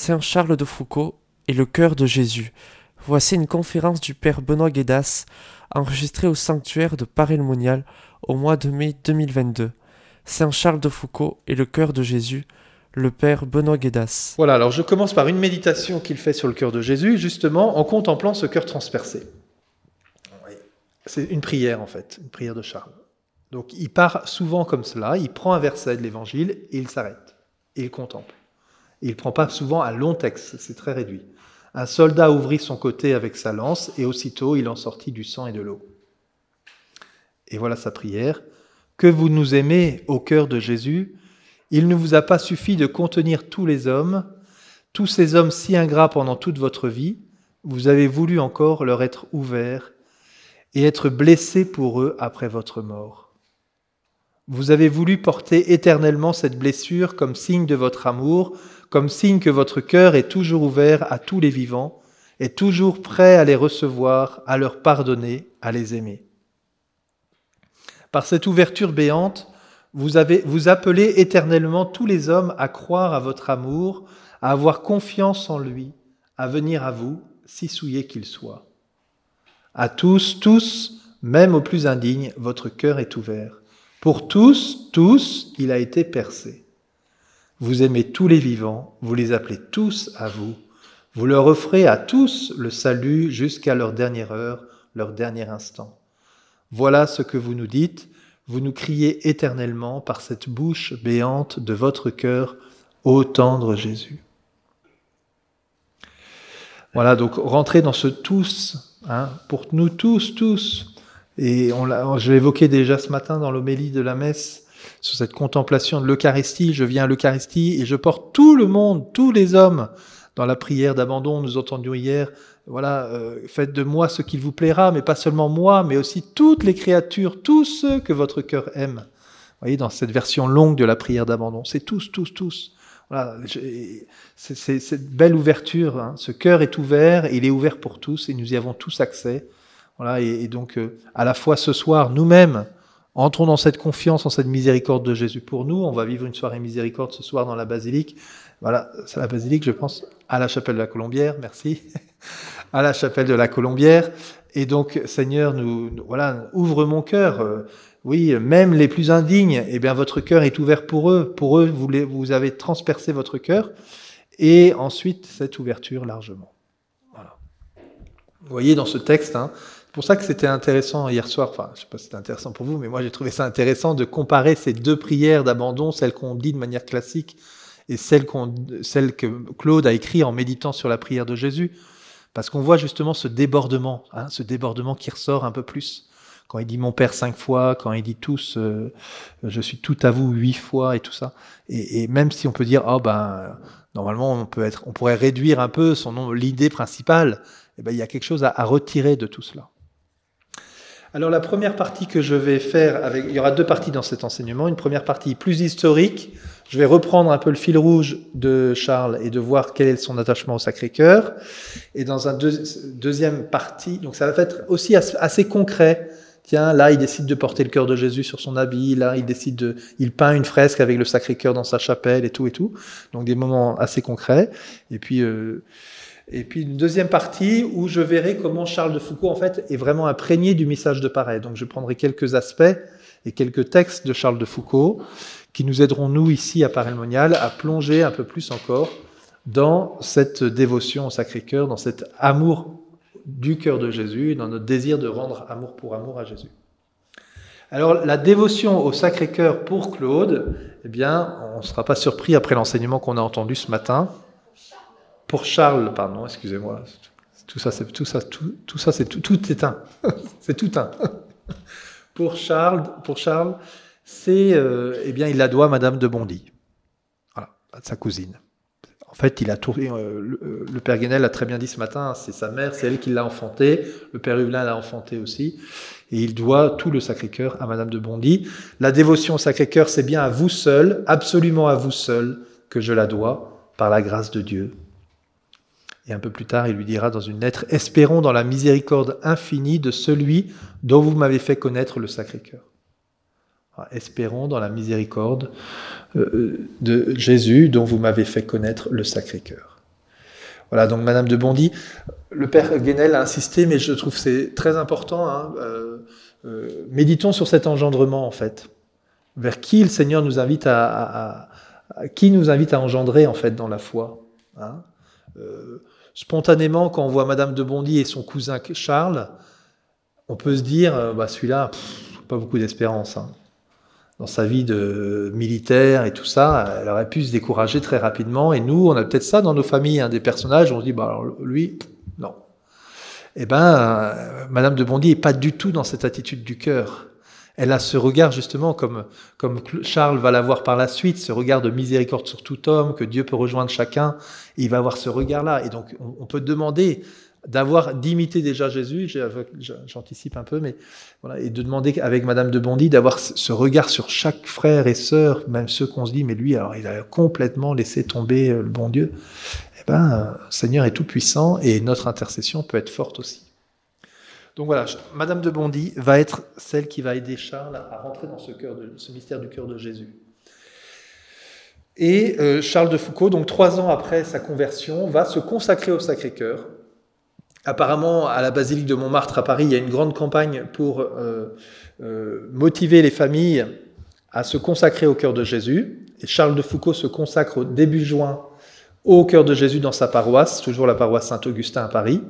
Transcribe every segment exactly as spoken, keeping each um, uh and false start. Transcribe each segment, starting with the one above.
Saint Charles de Foucauld et le cœur de Jésus. Voici une conférence du père Benoît Guédas, enregistrée au sanctuaire de Paray-le-Monial au mois de mai deux mille vingt-deux. Saint Charles de Foucauld et le cœur de Jésus, le père Benoît Guédas. Voilà, alors je commence par une méditation qu'il fait sur le cœur de Jésus, justement en contemplant ce cœur transpercé. C'est une prière en fait, une prière de Charles. Donc il part souvent comme cela, il prend un verset de l'évangile et il s'arrête, et il contemple. Et il ne prend pas souvent un long texte, c'est très réduit. Un soldat ouvrit son côté avec sa lance, et aussitôt il en sortit du sang et de l'eau. Et voilà sa prière. Que vous nous aimez au cœur de Jésus, il ne vous a pas suffi de contenir tous les hommes, tous ces hommes si ingrats pendant toute votre vie, vous avez voulu encore leur être ouverts et être blessés pour eux après votre mort. Vous avez voulu porter éternellement cette blessure comme signe de votre amour, comme signe que votre cœur est toujours ouvert à tous les vivants, est toujours prêt à les recevoir, à leur pardonner, à les aimer. Par cette ouverture béante, vous avez, vous appelez éternellement tous les hommes à croire à votre amour, à avoir confiance en lui, à venir à vous, si souillés qu'ils soient. À tous, tous, même aux plus indignes, votre cœur est ouvert. Pour tous, tous, il a été percé. Vous aimez tous les vivants, vous les appelez tous à vous. Vous leur offrez à tous le salut jusqu'à leur dernière heure, leur dernier instant. Voilà ce que vous nous dites, vous nous criez éternellement par cette bouche béante de votre cœur, ô tendre Jésus. Voilà, donc rentrer dans ce tous, hein, pour nous tous, tous. Et on l'a, je l'ai évoqué déjà ce matin dans l'homélie de la messe, sur cette contemplation de l'Eucharistie. Je viens à l'Eucharistie et je porte tout le monde, tous les hommes, dans la prière d'abandon. Nous entendions hier, voilà, euh, faites de moi ce qu'il vous plaira, mais pas seulement moi, mais aussi toutes les créatures, tous ceux que votre cœur aime. Vous voyez, dans cette version longue de la prière d'abandon, c'est tous, tous, tous. Voilà, c'est, c'est cette belle ouverture, hein. Ce cœur est ouvert, il est ouvert pour tous et nous y avons tous accès. Voilà, et, et donc, euh, à la fois ce soir, nous-mêmes, entrons dans cette confiance, en cette miséricorde de Jésus pour nous. On va vivre une soirée miséricorde ce soir dans la basilique. Voilà, c'est la basilique, je pense, à la chapelle de la Colombière, merci. À la chapelle de la Colombière. Et donc, Seigneur, nous, nous voilà, ouvre mon cœur. Euh, oui, même les plus indignes, eh bien, votre cœur est ouvert pour eux. Pour eux, vous, les, vous avez transpercé votre cœur. Et ensuite, cette ouverture largement. Voilà. Vous voyez dans ce texte, hein, c'est pour ça que c'était intéressant hier soir, enfin, je ne sais pas si c'était intéressant pour vous, mais moi j'ai trouvé ça intéressant de comparer ces deux prières d'abandon, celles qu'on dit de manière classique et celles, qu'on, celles que Claude a écrites en méditant sur la prière de Jésus, parce qu'on voit justement ce débordement, hein, ce débordement qui ressort un peu plus. Quand il dit mon Père cinq fois, quand il dit tous, euh, je suis tout à vous huit fois et tout ça. Et, et même si on peut dire, oh ben, normalement on peut être, on pourrait réduire un peu son nom, l'idée principale, eh ben, il y a quelque chose à, à retirer de tout cela. Alors la première partie que je vais faire, avec, il y aura deux parties dans cet enseignement. Une première partie plus historique. Je vais reprendre un peu le fil rouge de Charles et de voir quel est son attachement au Sacré-Cœur. Et dans un deux, deuxième partie, donc ça va être aussi assez, assez concret. Tiens, là il décide de porter le cœur de Jésus sur son habit. Là il décide de, il peint une fresque avec le Sacré-Cœur dans sa chapelle et tout et tout. Donc des moments assez concrets. Et puis euh, Et puis une deuxième partie où je verrai comment Charles de Foucauld en fait est vraiment imprégné du message de Paray. Donc je prendrai quelques aspects et quelques textes de Charles de Foucauld qui nous aideront nous ici à Paray-le-Monial à plonger un peu plus encore dans cette dévotion au Sacré-Cœur, dans cet amour du cœur de Jésus, dans notre désir de rendre amour pour amour à Jésus. Alors la dévotion au Sacré-Cœur pour Claude, eh bien on ne sera pas surpris après l'enseignement qu'on a entendu ce matin. Pour Charles, pardon, excusez-moi, tout ça, c'est tout ça, tout, tout ça, c'est tout, tout est un, c'est tout un. Pour Charles, pour Charles, c'est, euh, eh bien, il la doit à Madame de Bondy, voilà, à sa cousine. En fait, il a tout, euh, le, le père Guénel a très bien dit ce matin, c'est sa mère, c'est elle qui l'a enfanté. Le père Huvelin l'a enfanté aussi, et il doit tout le Sacré-Cœur à Madame de Bondy. La dévotion au Sacré-Cœur, c'est bien à vous seul, absolument à vous seul, que je la dois, par la grâce de Dieu. Et un peu plus tard, il lui dira dans une lettre « Espérons dans la miséricorde infinie de celui dont vous m'avez fait connaître le Sacré-Cœur. » Espérons dans la miséricorde de Jésus dont vous m'avez fait connaître le Sacré-Cœur. Voilà, donc Madame de Bondy, le père Guénel a insisté, mais je trouve que c'est très important. Hein, euh, euh, méditons sur cet engendrement, en fait. Vers qui le Seigneur nous invite à, à, à, à qui nous invite à engendrer, en fait, dans la foi. Hein. Euh, spontanément, quand on voit Madame de Bondy et son cousin Charles, on peut se dire, euh, bah, celui-là, pff, pas beaucoup d'espérance. Hein. Dans sa vie de militaire et tout ça, elle aurait pu se décourager très rapidement. Et nous, on a peut-être ça dans nos familles, hein, des personnages, on se dit, bah, alors, lui, non. Eh ben, euh, Madame de Bondy n'est pas du tout dans cette attitude du cœur. Elle a ce regard justement, comme, comme Charles va l'avoir par la suite, ce regard de miséricorde sur tout homme, que Dieu peut rejoindre chacun, et il va avoir ce regard-là. Et donc, on, on peut demander d'avoir, d'imiter déjà Jésus, j'anticipe un peu, mais voilà, et de demander avec Madame de Bondy d'avoir ce regard sur chaque frère et sœur, même ceux qu'on se dit, mais lui, alors il a complètement laissé tomber le bon Dieu. Eh ben, le Seigneur est tout puissant et notre intercession peut être forte aussi. Donc voilà, Madame de Bondy va être celle qui va aider Charles à rentrer dans ce, cœur de, ce mystère du cœur de Jésus. Et euh, Charles de Foucauld, donc trois ans après sa conversion, va se consacrer au Sacré-Cœur. Apparemment, à la basilique de Montmartre à Paris, il y a une grande campagne pour euh, euh, motiver les familles à se consacrer au cœur de Jésus. Et Charles de Foucauld se consacre au début juin au cœur de Jésus dans sa paroisse, toujours la paroisse Saint-Augustin à Paris.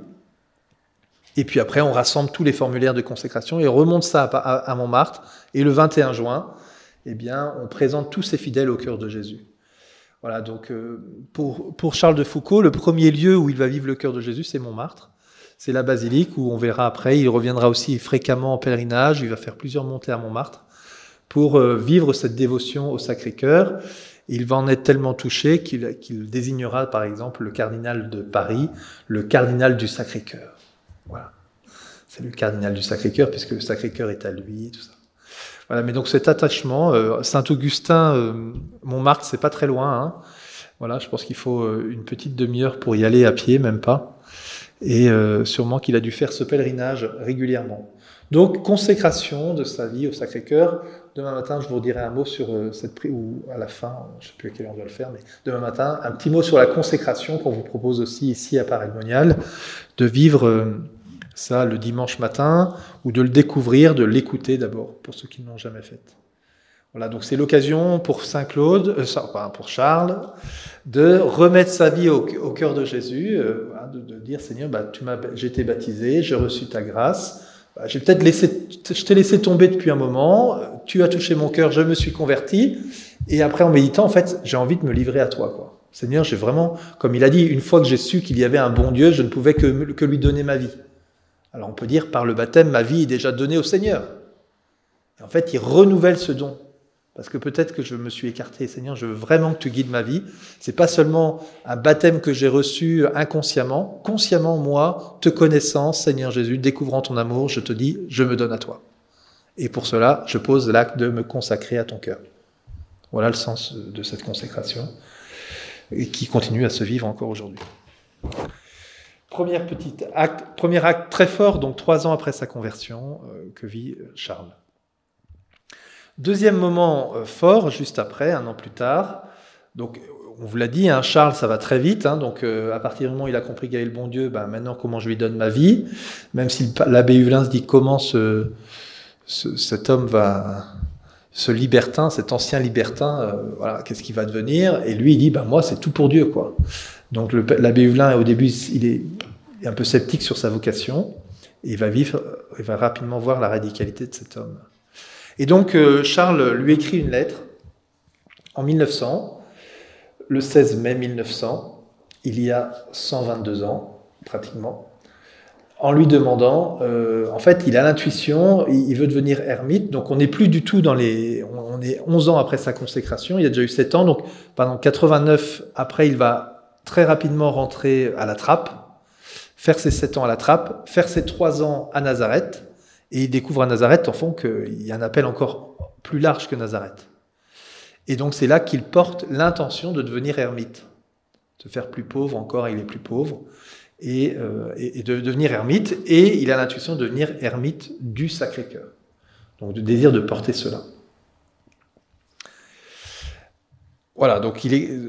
Et puis après, on rassemble tous les formulaires de consécration et on remonte ça à, à Montmartre. Et le vingt et un juin, eh bien, on présente tous ces fidèles au cœur de Jésus. Voilà, donc euh, pour, pour Charles de Foucauld, le premier lieu où il va vivre le cœur de Jésus, c'est Montmartre. C'est la basilique où on verra après, il reviendra aussi fréquemment en pèlerinage, il va faire plusieurs montées à Montmartre pour euh, vivre cette dévotion au Sacré-Cœur. Il va en être tellement touché qu'il, qu'il désignera par exemple le cardinal de Paris, le cardinal du Sacré-Cœur. Voilà, c'est le cardinal du Sacré-Cœur puisque le Sacré-Cœur est à lui, tout ça. Voilà, mais donc cet attachement, euh, Saint-Augustin, euh, Montmartre, c'est pas très loin. Hein. Voilà, je pense qu'il faut euh, une petite demi-heure pour y aller à pied, même pas. Et euh, sûrement qu'il a dû faire ce pèlerinage régulièrement. Donc, consécration de sa vie au Sacré-Cœur. Demain matin, je vous dirai un mot sur euh, cette prière, ou à la fin, je ne sais plus à quelle heure on doit le faire, mais demain matin, un petit mot sur la consécration qu'on vous propose aussi ici à Paray-le-Monial, de vivre euh, ça le dimanche matin, ou de le découvrir, de l'écouter d'abord, pour ceux qui ne l'ont jamais fait. Voilà, donc c'est l'occasion pour Saint-Claude, euh, enfin pour Charles, de remettre sa vie au, au cœur de Jésus, euh, voilà, de, de dire Seigneur, bah, tu m'as, j'ai été baptisé, j'ai reçu ta grâce, bah, j'ai peut-être laissé, je t'ai laissé tomber depuis un moment, tu as touché mon cœur, je me suis converti, et après en méditant, en fait, j'ai envie de me livrer à toi, quoi. Seigneur, j'ai vraiment, comme il a dit, une fois que j'ai su qu'il y avait un bon Dieu, je ne pouvais que, que lui donner ma vie. Alors on peut dire, par le baptême, ma vie est déjà donnée au Seigneur. Et en fait, il renouvelle ce don. Parce que peut-être que je me suis écarté, Seigneur, je veux vraiment que tu guides ma vie. C'est pas seulement un baptême que j'ai reçu inconsciemment. Consciemment, moi, te connaissant, Seigneur Jésus, découvrant ton amour, je te dis, je me donne à toi. Et pour cela, je pose l'acte de me consacrer à ton cœur. Voilà le sens de cette consécration, et qui continue à se vivre encore aujourd'hui. Premier petit acte, premier acte très fort, donc trois ans après sa conversion, euh, que vit Charles. Deuxième moment euh, fort, juste après, un an plus tard. Donc, on vous l'a dit, hein, Charles, ça va très vite. Hein, donc, euh, à partir du moment où il a compris qu'il y avait le bon Dieu, ben, maintenant, comment je lui donne ma vie? Même si l'abbé Huvelin se dit comment ce, ce, cet homme va, ce libertin, cet ancien libertin, euh, voilà, qu'est-ce qu'il va devenir? Et lui, il dit, ben, moi, c'est tout pour Dieu, quoi. Donc, le, l'abbé Huvelin, au début, il est un peu sceptique sur sa vocation. Et il va vivre, il va rapidement voir la radicalité de cet homme. Et donc, euh, Charles lui écrit une lettre en mille neuf cents, le seize mai mille neuf cents, il y a cent vingt-deux ans, pratiquement, en lui demandant, euh, en fait, il a l'intuition, il, il veut devenir ermite, donc on n'est plus du tout dans les... On, on est onze ans après sa consécration, il a déjà eu sept ans, donc pendant quatre-vingt-neuf, après, il va très rapidement rentrer à la Trappe, faire ses sept ans à la Trappe, faire ses trois ans à Nazareth, et il découvre à Nazareth, en fond, qu'il y a un appel encore plus large que Nazareth. Et donc, c'est là qu'il porte l'intention de devenir ermite, de faire plus pauvre encore, il est plus pauvre, et, euh, et, et de devenir ermite, et il a l'intuition de devenir ermite du Sacré-Cœur. Donc, de désir de porter cela. Voilà, donc il est...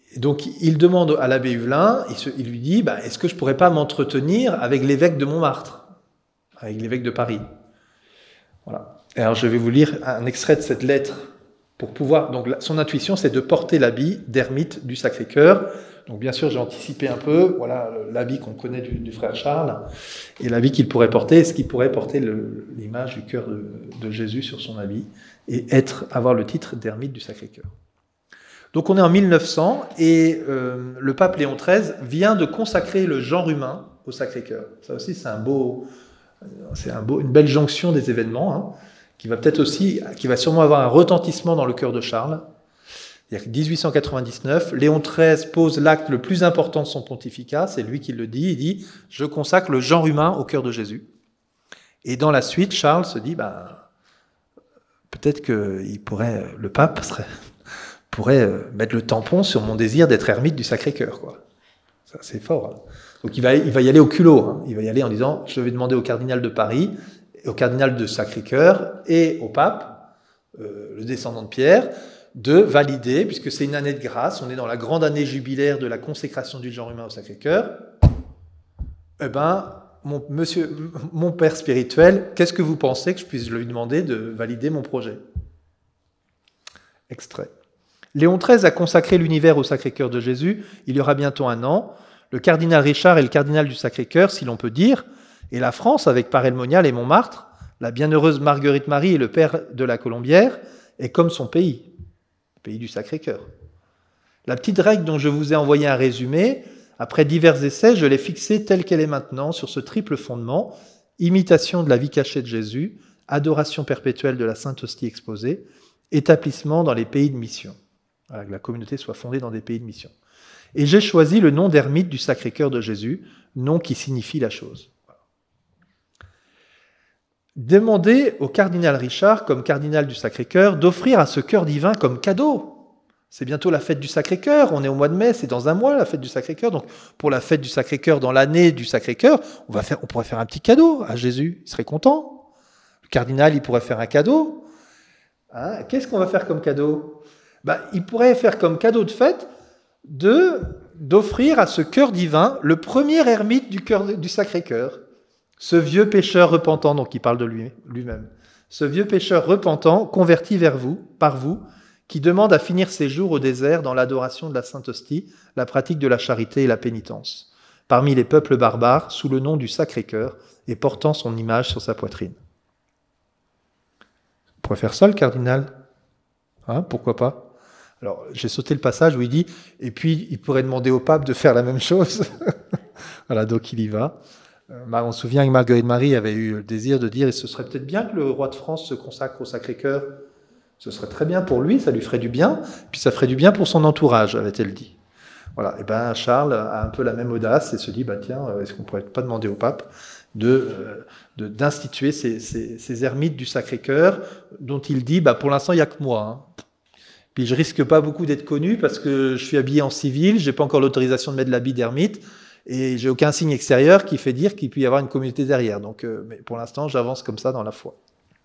donc il demande à l'abbé Huvelin, il, se, il lui dit, bah, est-ce que je pourrais pas m'entretenir avec l'évêque de Montmartre, avec l'évêque de Paris? Voilà. Et alors je vais vous lire un extrait de cette lettre pour pouvoir. Donc son intuition, c'est de porter l'habit d'ermite du Sacré-Cœur. Donc bien sûr, j'ai anticipé un peu. Voilà l'habit qu'on connaît du, du frère Charles et l'habit qu'il pourrait porter. Est-ce qu'il pourrait porter le, l'image du cœur de, de Jésus sur son habit et être, avoir le titre d'ermite du Sacré-Cœur? Donc on est en mille neuf cents et euh, le pape Léon treize vient de consacrer le genre humain au Sacré-Cœur. Ça aussi, c'est un beau, c'est un beau, une belle jonction des événements, hein, qui va peut-être aussi, qui va sûrement avoir un retentissement dans le cœur de Charles. C'est-à-dire que dix-huit cent quatre-vingt-dix-neuf, Léon treize pose l'acte le plus important de son pontificat, c'est lui qui le dit, il dit « Je consacre le genre humain au cœur de Jésus ». Et dans la suite, Charles se dit ben, « Peut-être que il pourrait, le pape serait, pourrait mettre le tampon sur mon désir d'être ermite du Sacré-Cœur. » quoi. Ça, c'est fort. Hein. Donc il va, il va y aller au culot. Hein. Il va y aller en disant « Je vais demander au cardinal de Paris, au cardinal de Sacré-Cœur et au pape, euh, le descendant de Pierre, de valider, puisque c'est une année de grâce, on est dans la grande année jubilaire de la consécration du genre humain au Sacré-Cœur. Eh ben, mon, monsieur, mon père spirituel, qu'est-ce que vous pensez que je puisse lui demander de valider mon projet? Extrait. Léon treize a consacré l'univers au Sacré-Cœur de Jésus, il y aura bientôt un an. Le cardinal Richard est le cardinal du Sacré-Cœur, si l'on peut dire, et la France, avec Paray-le-Monial et Montmartre, la bienheureuse Marguerite Marie et le père de la Colombière, est comme son pays, le pays du Sacré-Cœur. La petite règle dont je vous ai envoyé un résumé, après divers essais, je l'ai fixée telle qu'elle est maintenant, sur ce triple fondement, imitation de la vie cachée de Jésus, adoration perpétuelle de la Sainte Hostie exposée, établissement dans les pays de mission. Voilà, que la communauté soit fondée dans des pays de mission. Et j'ai choisi le nom d'ermite du Sacré-Cœur de Jésus, nom qui signifie la chose. Demandez au cardinal Richard, comme cardinal du Sacré-Cœur, d'offrir à ce cœur divin comme cadeau. C'est bientôt la fête du Sacré-Cœur, on est au mois de mai, c'est dans un mois la fête du Sacré-Cœur. Donc pour la fête du Sacré-Cœur, dans l'année du Sacré-Cœur, on, va faire, on pourrait faire un petit cadeau à Jésus, il serait content. Le cardinal, il pourrait faire un cadeau. Hein, qu'est-ce qu'on va faire comme cadeau? Ben, il pourrait faire comme cadeau de fête de, d'offrir à ce cœur divin le premier ermite du, cœur, du Sacré-Cœur. Ce vieux pécheur repentant, donc il parle de lui, lui-même, ce vieux pécheur repentant, converti vers vous, par vous, qui demande à finir ses jours au désert dans l'adoration de la Sainte Hostie, la pratique de la charité et la pénitence, parmi les peuples barbares, sous le nom du Sacré-Cœur, et portant son image sur sa poitrine. On pourrait faire ça, le cardinal? Hein, pourquoi pas? Alors, j'ai sauté le passage où il dit, et puis il pourrait demander au pape de faire la même chose. Voilà, donc il y va. On se souvient que Marguerite Marie avait eu le désir de dire, et ce serait peut-être bien que le roi de France se consacre au Sacré-Cœur. Ce serait très bien pour lui, ça lui ferait du bien, puis ça ferait du bien pour son entourage, avait-elle dit. Voilà, et ben Charles a un peu la même audace et se dit, bah tiens, est-ce qu'on pourrait pas demander au pape de, de d'instituer ces, ces, ces ermites du Sacré-Cœur, dont il dit, bah pour l'instant il y a que moi. Hein. Puis je risque pas beaucoup d'être connu parce que je suis habillé en civil, j'ai pas encore l'autorisation de mettre l'habit d'ermite. Et j'ai aucun signe extérieur qui fait dire qu'il peut y avoir une communauté derrière. Donc, euh, mais pour l'instant, j'avance comme ça dans la foi.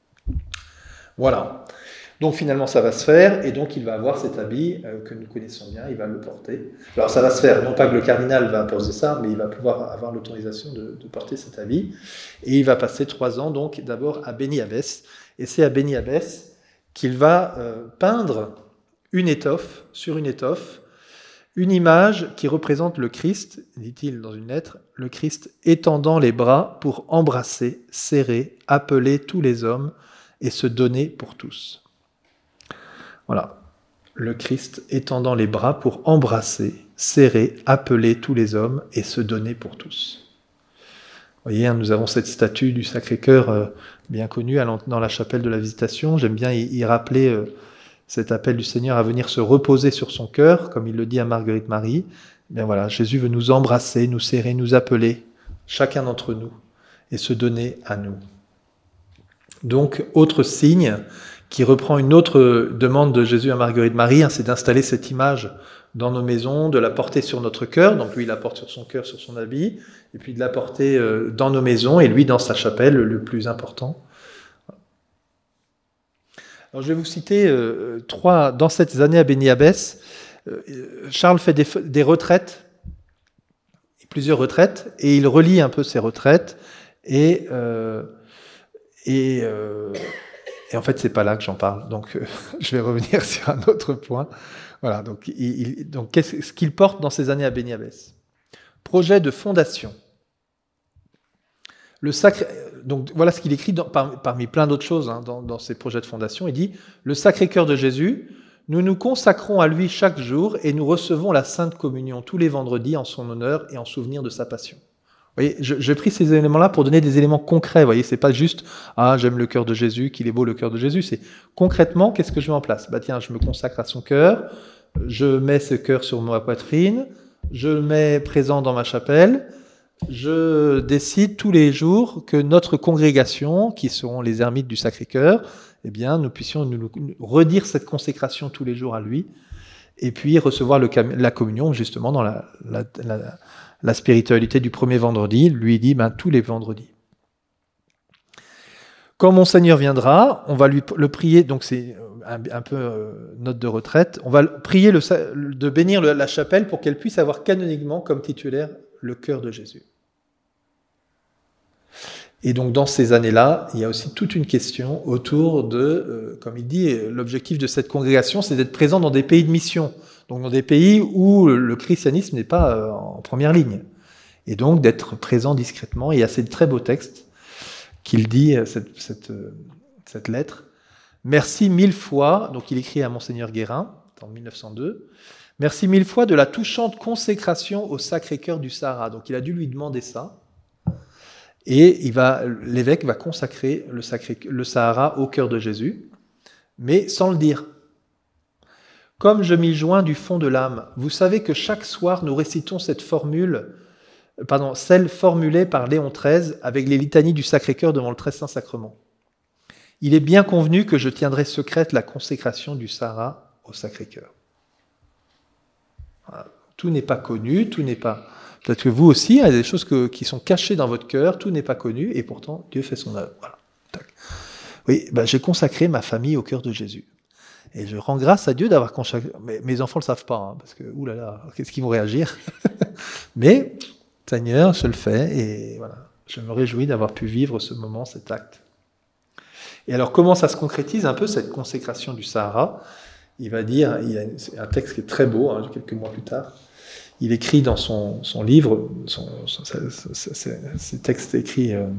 Voilà. Donc finalement, ça va se faire, et donc il va avoir cet habit euh, que nous connaissons bien, il va le porter. Alors ça va se faire, non pas que le cardinal va poser ça, mais il va pouvoir avoir l'autorisation de, de porter cet habit. Et il va passer trois ans, donc d'abord à Béni-Abbès. Et c'est à Béni-Abbès qu'il va euh, peindre une étoffe, sur une étoffe, une image qui représente le Christ, dit-il dans une lettre, le Christ étendant les bras pour embrasser, serrer, appeler tous les hommes et se donner pour tous. Voilà, le Christ étendant les bras pour embrasser, serrer, appeler tous les hommes et se donner pour tous. Vous voyez, nous avons cette statue du Sacré-Cœur bien connue dans la chapelle de la Visitation. J'aime bien y rappeler cet appel du Seigneur à venir se reposer sur son cœur, comme il le dit à Marguerite Marie. Eh bien voilà, Jésus veut nous embrasser, nous serrer, nous appeler, chacun d'entre nous, et se donner à nous. Donc, autre signe qui reprend une autre demande de Jésus à Marguerite Marie, hein, c'est d'installer cette image dans nos maisons, de la porter sur notre cœur. Donc lui, il la porte sur son cœur, sur son habit, et puis de la porter euh, dans nos maisons, et lui dans sa chapelle, le plus important. Alors, je vais vous citer euh, trois, dans cette année à Béni-Abbès, euh, Charles fait des, des retraites, plusieurs retraites, et il relie un peu ses retraites, et, euh, et, euh, et en fait, c'est pas là que j'en parle, donc euh, je vais revenir sur un autre point. Voilà, donc, il, il, donc qu'est-ce qu'il porte dans ces années à Beniabès? Projet de fondation. Le sacré, donc voilà ce qu'il écrit dans, par, parmi plein d'autres choses hein, dans, dans ses projets de fondation. Il dit « Le Sacré-Cœur de Jésus, nous nous consacrons à lui chaque jour et nous recevons la Sainte Communion tous les vendredis en son honneur et en souvenir de sa passion. » Vous voyez, je, j'ai pris ces éléments-là pour donner des éléments concrets. Vous voyez, c'est pas juste « Ah, j'aime le cœur de Jésus, qu'il est beau le cœur de Jésus ». C'est concrètement, qu'est-ce que je mets en place? Bah tiens, je me consacre à son cœur, je mets ce cœur sur ma poitrine, je le mets présent dans ma chapelle. Je décide tous les jours que notre congrégation, qui seront les ermites du Sacré-Cœur, eh bien, nous puissions nous, nous redire cette consécration tous les jours à lui, et puis recevoir le, la communion, justement, dans la, la, la, la spiritualité du premier vendredi. Lui dit, ben, tous les vendredis. Quand Monseigneur viendra, on va lui le prier, donc c'est un, un peu euh, note de retraite, on va prier le, de bénir le, la chapelle pour qu'elle puisse avoir canoniquement comme titulaire le cœur de Jésus. Et donc dans ces années-là, il y a aussi toute une question autour de, euh, comme il dit, l'objectif de cette congrégation, c'est d'être présent dans des pays de mission, donc dans des pays où le christianisme n'est pas euh, en première ligne, et donc d'être présent discrètement. Et il y a ces très beaux textes qu'il dit, cette, cette, cette lettre. Merci mille fois, donc il écrit à Monseigneur Guérin, en mille neuf cent deux, merci mille fois de la touchante consécration au Sacré-Cœur du Sahara. Donc il a dû lui demander ça. Et il va, l'évêque va consacrer le, sacré, le Sahara au cœur de Jésus, mais sans le dire. Comme je m'y joins du fond de l'âme, vous savez que chaque soir nous récitons cette formule, pardon, celle formulée par Léon treize avec les litanies du Sacré-Cœur devant le très saint sacrement. Il est bien convenu que je tiendrai secrète la consécration du Sahara au Sacré-Cœur. Voilà. Tout n'est pas connu, tout n'est pas... Peut-être que vous aussi, il y a des choses que, qui sont cachées dans votre cœur, tout n'est pas connu, et pourtant Dieu fait son œuvre. Voilà. Tac. Oui, ben, j'ai consacré ma famille au cœur de Jésus. Et je rends grâce à Dieu d'avoir consacré... Mais mes enfants ne le savent pas, hein, parce que, oulala, qu'est-ce qu'ils vont réagir? Mais, Seigneur, je le fais, et voilà, je me réjouis d'avoir pu vivre ce moment, cet acte. Et alors, comment ça se concrétise un peu, cette consécration du Sahara? Il va dire, il y a un texte qui est très beau, hein, quelques mois plus tard. Il écrit dans son, son livre, son, son, ses textes écrits euh,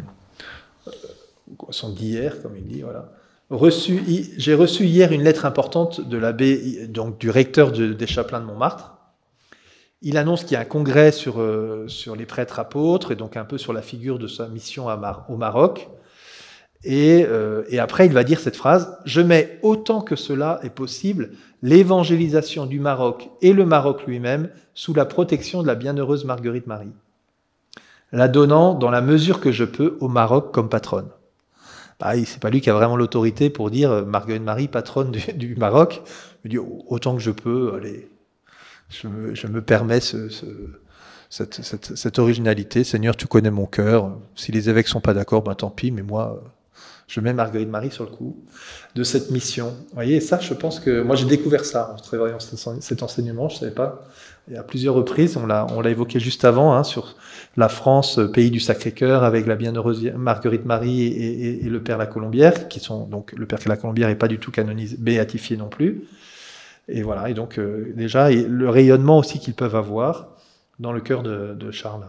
sont d'hier, comme il dit, voilà. Reçu, j'ai reçu hier une lettre importante de l'abbé, donc du recteur de, des Chapelains de Montmartre. Il annonce qu'il y a un congrès sur, euh, sur les prêtres apôtres, et donc un peu sur la figure de sa mission à Mar- au Maroc. Et, euh, et après, il va dire cette phrase, « Je mets autant que cela est possible l'évangélisation du Maroc et le Maroc lui-même sous la protection de la bienheureuse Marguerite Marie, la donnant dans la mesure que je peux au Maroc comme patronne. » Bah, c'est pas lui qui a vraiment l'autorité pour dire « Marguerite Marie, patronne du, du Maroc ». Il dit « Autant que je peux, allez, je me, je me permets ce... ce cette, cette, cette originalité. Seigneur, tu connais mon cœur. Si les évêques sont pas d'accord, ben tant pis, mais moi... Je mets Marguerite Marie sur le coup de cette mission. Vous voyez, ça, je pense que... Moi, j'ai découvert ça en travaillant cet enseignement, je ne savais pas. Et à plusieurs reprises, on l'a, on l'a évoqué juste avant, hein, sur la France, pays du Sacré-Cœur, avec la bienheureuse Marguerite Marie et, et, et le Père la Colombière, qui sont... Donc, le Père la Colombière n'est pas du tout canonisé, béatifié non plus. Et voilà, et donc, euh, déjà, et le rayonnement aussi qu'ils peuvent avoir dans le cœur de, de Charles.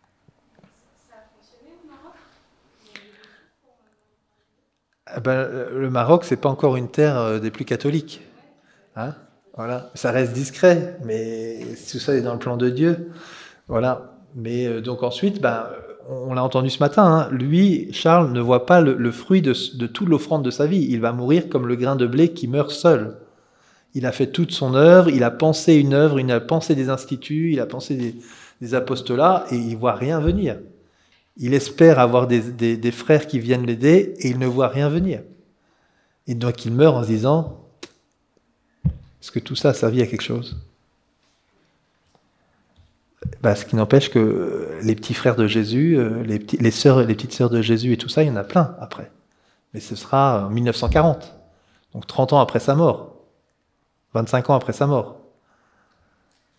Ben, le Maroc, c'est pas encore une terre des plus catholiques, hein, voilà. Ça reste discret, mais tout ça est dans le plan de Dieu, voilà. Mais euh, donc ensuite, ben, on l'a entendu ce matin, hein, lui, Charles, ne voit pas le, le fruit de, de toute l'offrande de sa vie. Il va mourir comme le grain de blé qui meurt seul. Il a fait toute son œuvre, il a pensé une œuvre, il a pensé des instituts, il a pensé des, des apostolats, et il voit rien venir. Il espère avoir des, des, des frères qui viennent l'aider et il ne voit rien venir. Et donc il meurt en se disant, est-ce que tout ça a servi à quelque chose? Ben, ce qui n'empêche que les petits frères de Jésus, les, petits, les, sœurs, les petites sœurs de Jésus et tout ça, il y en a plein après. Mais ce sera en mille neuf cent quarante, donc trente ans après sa mort, vingt-cinq ans après sa mort.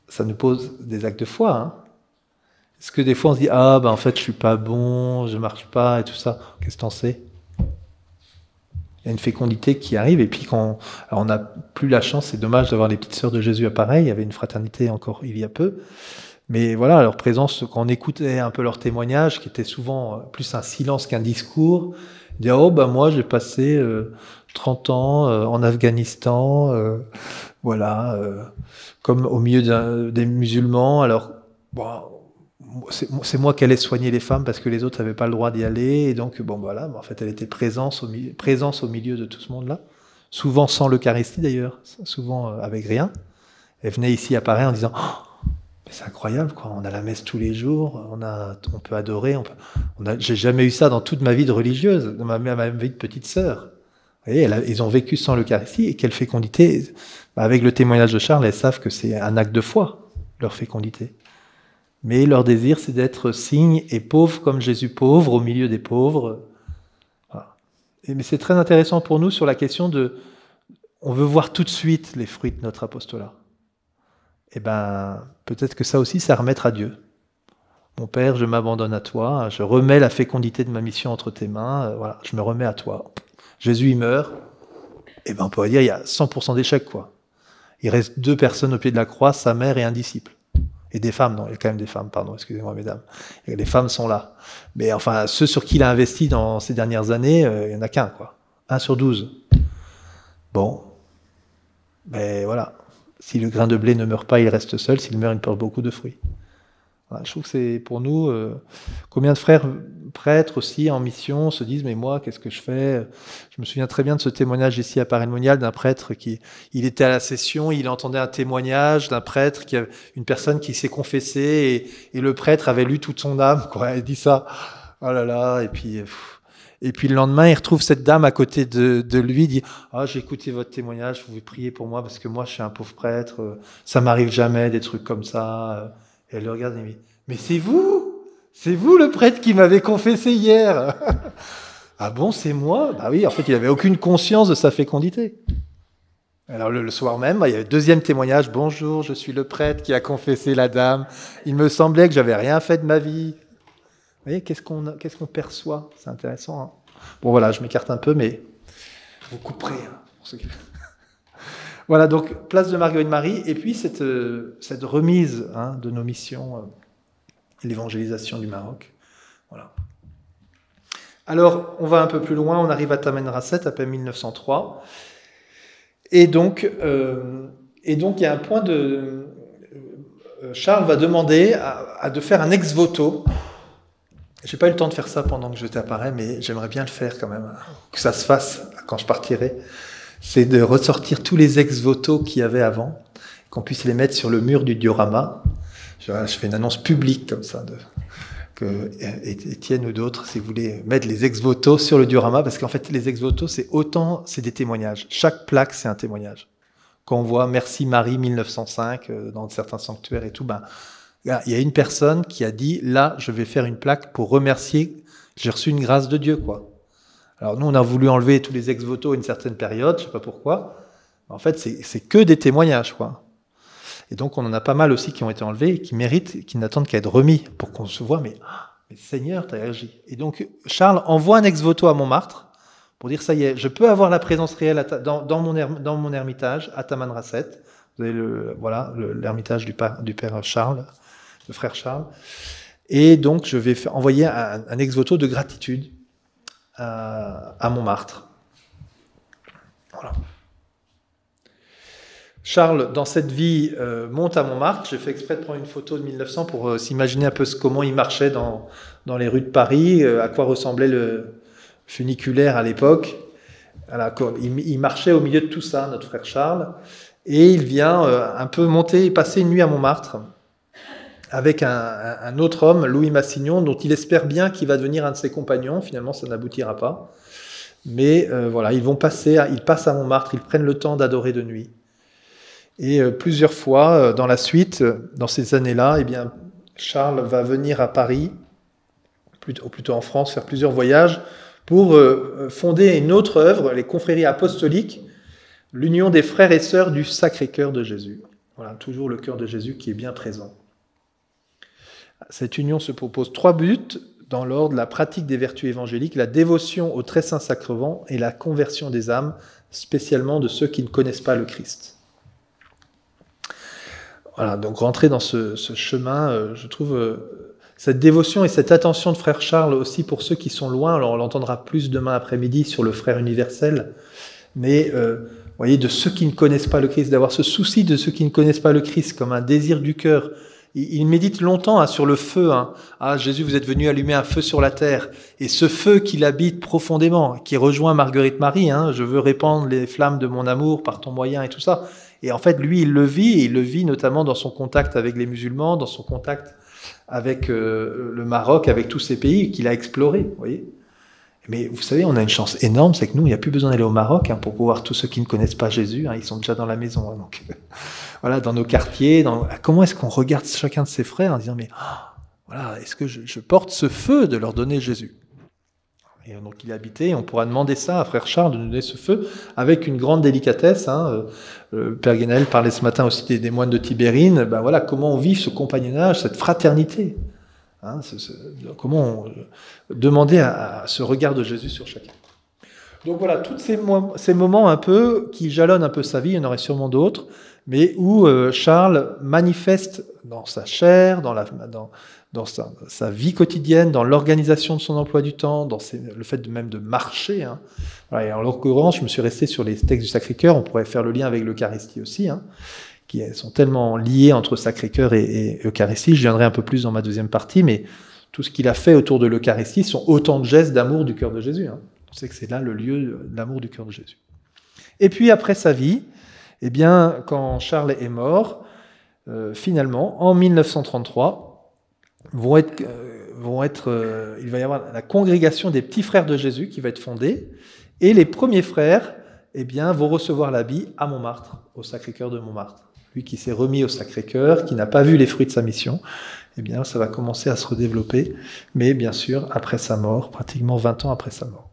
ça nous pose des actes de foi. Hein. Est-ce que des fois on se dit « Ah, ben en fait, je suis pas bon, je marche pas et tout ça. » Qu'est-ce que t'en sais ? Il y a une fécondité qui arrive, et puis quand alors on n'a plus la chance, c'est dommage d'avoir les petites sœurs de Jésus à pareil, il y avait une fraternité encore il y a peu, mais voilà, leur présence, quand on écoutait un peu leurs témoignages, qui était souvent plus un silence qu'un discours, dire « Oh, ben moi j'ai passé euh, trente ans euh, en Afghanistan, euh, voilà, euh, comme au milieu d'un, des musulmans, alors bon, c'est, c'est moi qui allais soigner les femmes parce que les autres n'avaient pas le droit d'y aller, et donc bon voilà, en fait elle était présence au milieu, présence au milieu de tout ce monde-là, souvent sans l'Eucharistie d'ailleurs, souvent avec rien. Elle venait ici à Paris en disant oh, mais c'est incroyable quoi, on a la messe tous les jours, on a, on peut adorer, on peut, on a, j'ai jamais eu ça dans toute ma vie de religieuse, dans ma, ma vie de petite sœur. Vous voyez, elle a, ils ont vécu sans l'Eucharistie, et quelle fécondité. Bah, avec le témoignage de Charles, elles savent que c'est un acte de foi, leur fécondité. Mais leur désir, c'est d'être cygne et pauvre comme Jésus pauvre, au milieu des pauvres. Voilà. Et, mais c'est très intéressant pour nous sur la question de... On veut voir tout de suite les fruits de notre apostolat. Et ben, peut-être que ça aussi, c'est à remettre à Dieu. Mon Père, je m'abandonne à toi, je remets la fécondité de ma mission entre tes mains, euh, voilà, je me remets à toi. Jésus, il meurt, et ben on pourrait dire il y a cent pour cent d'échec, quoi. Il reste deux personnes au pied de la croix, sa mère et un disciple. Et des femmes, non, il y a quand même des femmes, pardon, excusez-moi mesdames. Et les femmes sont là. Mais enfin, ceux sur qui il a investi dans ces dernières années, euh, il n'y en a qu'un, quoi. Un sur douze. Bon. Mais voilà. Si le grain de blé ne meurt pas, il reste seul. S'il meurt, il porte beaucoup de fruits. Voilà, je trouve que c'est pour nous... Euh, combien de frères prêtres aussi en mission se disent « Mais moi, qu'est-ce que je fais ?» Je me souviens très bien de ce témoignage ici à Paray-le-Monial d'un prêtre qui... Il était à la session, il entendait un témoignage d'un prêtre, qui avait, une personne qui s'est confessée, et, et le prêtre avait lu toute son âme, quoi. Il dit ça. Oh là là, et puis... Pff. Et puis le lendemain, il retrouve cette dame à côté de, de lui, il dit « Ah, j'ai écouté votre témoignage, vous pouvez prier pour moi, parce que moi, je suis un pauvre prêtre, ça m'arrive jamais, des trucs comme ça. » Et elle le regarde et lui dit « Mais c'est vous, c'est vous le prêtre qui m'avait confessé hier. » Ah bon, c'est moi? Bah oui, en fait, il n'avait aucune conscience de sa fécondité. Alors le, le soir même, il y avait le deuxième témoignage. « Bonjour, je suis le prêtre qui a confessé la dame. Il me semblait que j'avais rien fait de ma vie. » Vous voyez, qu'est-ce qu'on, qu'est-ce qu'on perçoit? C'est intéressant. Hein. Bon voilà, je m'écarte un peu, mais vous couperez. Hein, pour ceux qui... Voilà, donc place de Marguerite-Marie, et puis cette, euh, cette remise hein, de nos missions, euh, l'évangélisation du Maroc. Voilà. Alors, on va un peu plus loin, on arrive à Taman Rasset, après mille neuf cent trois, et donc, euh, et donc il y a un point de... Euh, Charles va demander à, à de faire un ex-voto. J'ai pas eu le temps de faire ça pendant que j'étais à Paray, mais j'aimerais bien le faire quand même, que ça se fasse quand je partirai. C'est de ressortir tous les ex-voto qu'il y avait avant, qu'on puisse les mettre sur le mur du diorama. Je, je fais une annonce publique comme ça, de, que Étienne ou d'autres, si vous voulez mettre les ex-voto sur le diorama, parce qu'en fait, les ex-voto, c'est autant, c'est des témoignages. Chaque plaque, c'est un témoignage. Quand on voit Merci Marie mille neuf cent cinq dans certains sanctuaires et tout, ben, il y a une personne qui a dit, là, je vais faire une plaque pour remercier, j'ai reçu une grâce de Dieu, quoi. Alors nous, on a voulu enlever tous les ex-voto à une certaine période, je sais pas pourquoi. En fait, c'est, c'est que des témoignages, quoi. Et donc, on en a pas mal aussi qui ont été enlevés et qui méritent, qui n'attendent qu'à être remis pour qu'on se voit, mais, mais Seigneur, t'as agi. Et donc, Charles envoie un ex-voto à Montmartre pour dire, ça y est, je peux avoir la présence réelle à ta, dans, dans, mon er, dans mon ermitage, à Taman Rasset. Vous avez le, voilà, le, l'ermitage du, pa, du père Charles, le frère Charles. Et donc, je vais faire, envoyer un, un ex-voto de gratitude à, à Montmartre. Voilà. Charles, dans cette vie, euh, monte à Montmartre. J'ai fait exprès de prendre une photo de mille neuf cents pour euh, s'imaginer un peu ce, comment il marchait dans, dans les rues de Paris, euh, à quoi ressemblait le funiculaire à l'époque. Voilà, il, il marchait au milieu de tout ça, notre frère Charles. Et il vient euh, un peu monter et passer une nuit à Montmartre avec un, un autre homme, Louis Massignon, dont il espère bien qu'il va devenir un de ses compagnons. Finalement, ça n'aboutira pas. Mais euh, voilà, ils vont passer, à, ils passent à Montmartre, ils prennent le temps d'adorer de nuit. Et euh, plusieurs fois, euh, dans la suite, euh, dans ces années-là, eh bien, Charles va venir à Paris, plutôt, plutôt en France, faire plusieurs voyages, pour euh, fonder une autre œuvre, les confréries apostoliques, l'union des frères et sœurs du Sacré-Cœur de Jésus. Voilà, toujours le cœur de Jésus qui est bien présent. Cette union se propose trois buts dans l'ordre: la pratique des vertus évangéliques, la dévotion au très saint sacrement et la conversion des âmes, spécialement de ceux qui ne connaissent pas le Christ. Voilà, donc rentrer dans ce, ce chemin, euh, je trouve euh, cette dévotion et cette attention de frère Charles aussi pour ceux qui sont loin. Alors on l'entendra plus demain après-midi sur le frère universel, mais euh, vous voyez, de ceux qui ne connaissent pas le Christ, d'avoir ce souci de ceux qui ne connaissent pas le Christ comme un désir du cœur. Il médite longtemps hein, sur le feu. Hein. Ah, Jésus, vous êtes venu allumer un feu sur la terre. Et ce feu qui l'habite profondément, qui rejoint Marguerite Marie, hein, je veux répandre les flammes de mon amour par ton moyen et tout ça. Et en fait, lui, il le vit, et il le vit notamment dans son contact avec les musulmans, dans son contact avec euh, le Maroc, avec tous ces pays qu'il a explorés. Vous voyez. Mais vous savez, on a une chance énorme, c'est que nous, il n'y a plus besoin d'aller au Maroc hein, pour pouvoir tous ceux qui ne connaissent pas Jésus, hein, ils sont déjà dans la maison. Hein, donc, voilà, dans nos quartiers. Dans... Comment est-ce qu'on regarde chacun de ses frères en disant, mais oh, voilà, est-ce que je, je porte ce feu de leur donner Jésus? Et donc il est habité, et on pourra demander ça à frère Charles de nous donner ce feu avec une grande délicatesse. Hein. Le Père Guénel parlait ce matin aussi des, des moines de Tibérine. Ben voilà, comment on vit ce compagnonnage, cette fraternité. Hein, c'est, c'est, comment on, demander à, à ce regard de Jésus sur chacun. Donc voilà, tous ces, ces moments un peu qui jalonnent un peu sa vie, il y en aurait sûrement d'autres, mais où euh, Charles manifeste dans sa chair, dans, la, dans, dans sa, sa vie quotidienne, dans l'organisation de son emploi du temps, dans ses, le fait de même de marcher. Hein. Voilà, et en l'occurrence, je me suis resté sur les textes du Sacré-Cœur, on pourrait faire le lien avec l'Eucharistie aussi, hein, qui sont tellement liés entre Sacré-Cœur et, et Eucharistie. Je viendrai un peu plus dans ma deuxième partie, mais tout ce qu'il a fait autour de l'Eucharistie sont autant de gestes d'amour du cœur de Jésus. Hein. On sait que c'est là le lieu de l'amour du cœur de Jésus. Et puis après sa vie, eh bien, quand Charles est mort, euh, finalement, en mille neuf cent trente-trois, vont être, euh, vont être, euh, il va y avoir la congrégation des petits frères de Jésus qui va être fondée, et les premiers frères, eh bien, vont recevoir l'habit à Montmartre, au Sacré-Cœur de Montmartre. Lui qui s'est remis au Sacré-Cœur, qui n'a pas vu les fruits de sa mission, eh bien, ça va commencer à se redévelopper, mais bien sûr, après sa mort, pratiquement vingt ans après sa mort.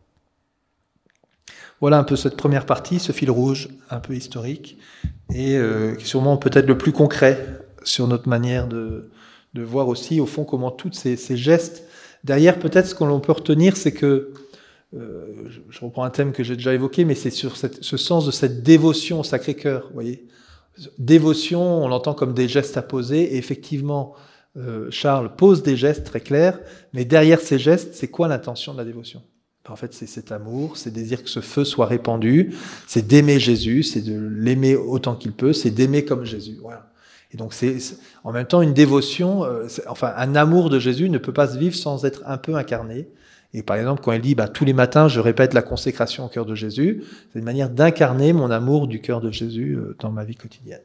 Voilà un peu cette première partie, ce fil rouge un peu historique, et euh, sûrement peut-être le plus concret sur notre manière de, de voir aussi, au fond, comment tous ces, ces gestes... Derrière, peut-être, ce que l'on peut retenir, c'est que, euh, je, je reprends un thème que j'ai déjà évoqué, mais c'est sur cette, ce sens de cette dévotion au Sacré-Cœur, vous voyez. Dévotion, on l'entend comme des gestes à poser, et effectivement, euh, Charles pose des gestes très clairs, mais derrière ces gestes, c'est quoi l'intention de la dévotion ? En fait, c'est cet amour, c'est désir que ce feu soit répandu, c'est d'aimer Jésus, c'est de l'aimer autant qu'il peut, c'est d'aimer comme Jésus. Voilà. Et donc, c'est, c'est en même temps une dévotion, euh, enfin, un amour de Jésus ne peut pas se vivre sans être un peu incarné. Et par exemple, quand il dit bah, « tous les matins, je répète la consécration au cœur de Jésus », c'est une manière d'incarner mon amour du cœur de Jésus euh, dans ma vie quotidienne.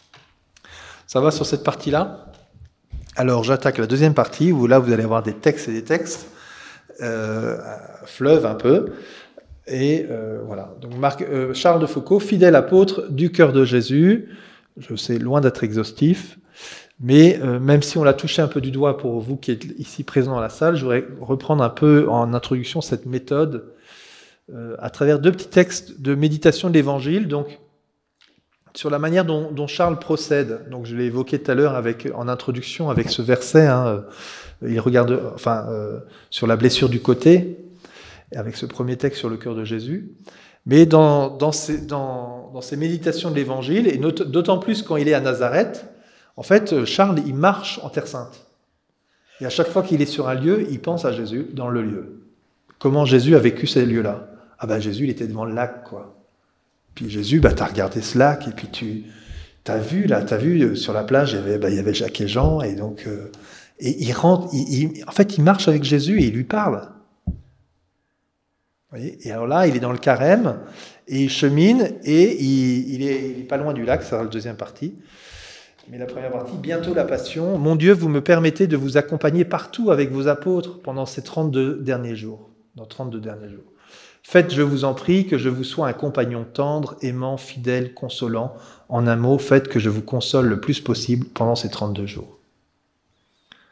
Ça va sur cette partie-là ? Alors, j'attaque la deuxième partie, où là, vous allez avoir des textes et des textes. Euh, un fleuve un peu, et euh, voilà. Donc Marc, euh, Charles de Foucauld, fidèle apôtre du cœur de Jésus. Je sais, loin d'être exhaustif, mais euh, même si on l'a touché un peu du doigt pour vous qui êtes ici présents dans la salle, je voudrais reprendre un peu en introduction cette méthode euh, à travers deux petits textes de méditation de l'Évangile, donc sur la manière dont, dont Charles procède. Donc je l'ai évoqué tout à l'heure avec en introduction avec ce verset. Hein, Il regarde, enfin, euh, sur la blessure du côté, avec ce premier texte sur le cœur de Jésus. Mais dans, dans, ces, dans, dans ces méditations de l'Évangile, et not, d'autant plus quand il est à Nazareth, en fait, Charles, il marche en Terre Sainte. Et à chaque fois qu'il est sur un lieu, il pense à Jésus dans le lieu. Comment Jésus a vécu ces lieux-là ? Ah ben Jésus, il était devant le lac, quoi. Puis Jésus, bah, t'as regardé ce lac, et puis tu t'as vu, là, t'as vu, sur la plage, il y avait, bah, il y avait Jacques et Jean, et donc... Euh, Et il rentre, il, il, en fait, il marche avec Jésus et il lui parle. Vous voyez ? Et alors là, il est dans le carême et il chemine et il, il, est, il est pas loin du lac, ça sera la deuxième partie. Mais la première partie, bientôt la passion. Mon Dieu, vous me permettez de vous accompagner partout avec vos apôtres pendant ces trente-deux derniers jours. Dans trente-deux derniers jours. Faites, je vous en prie, que je vous sois un compagnon tendre, aimant, fidèle, consolant. En un mot, faites que je vous console le plus possible pendant ces trente-deux jours.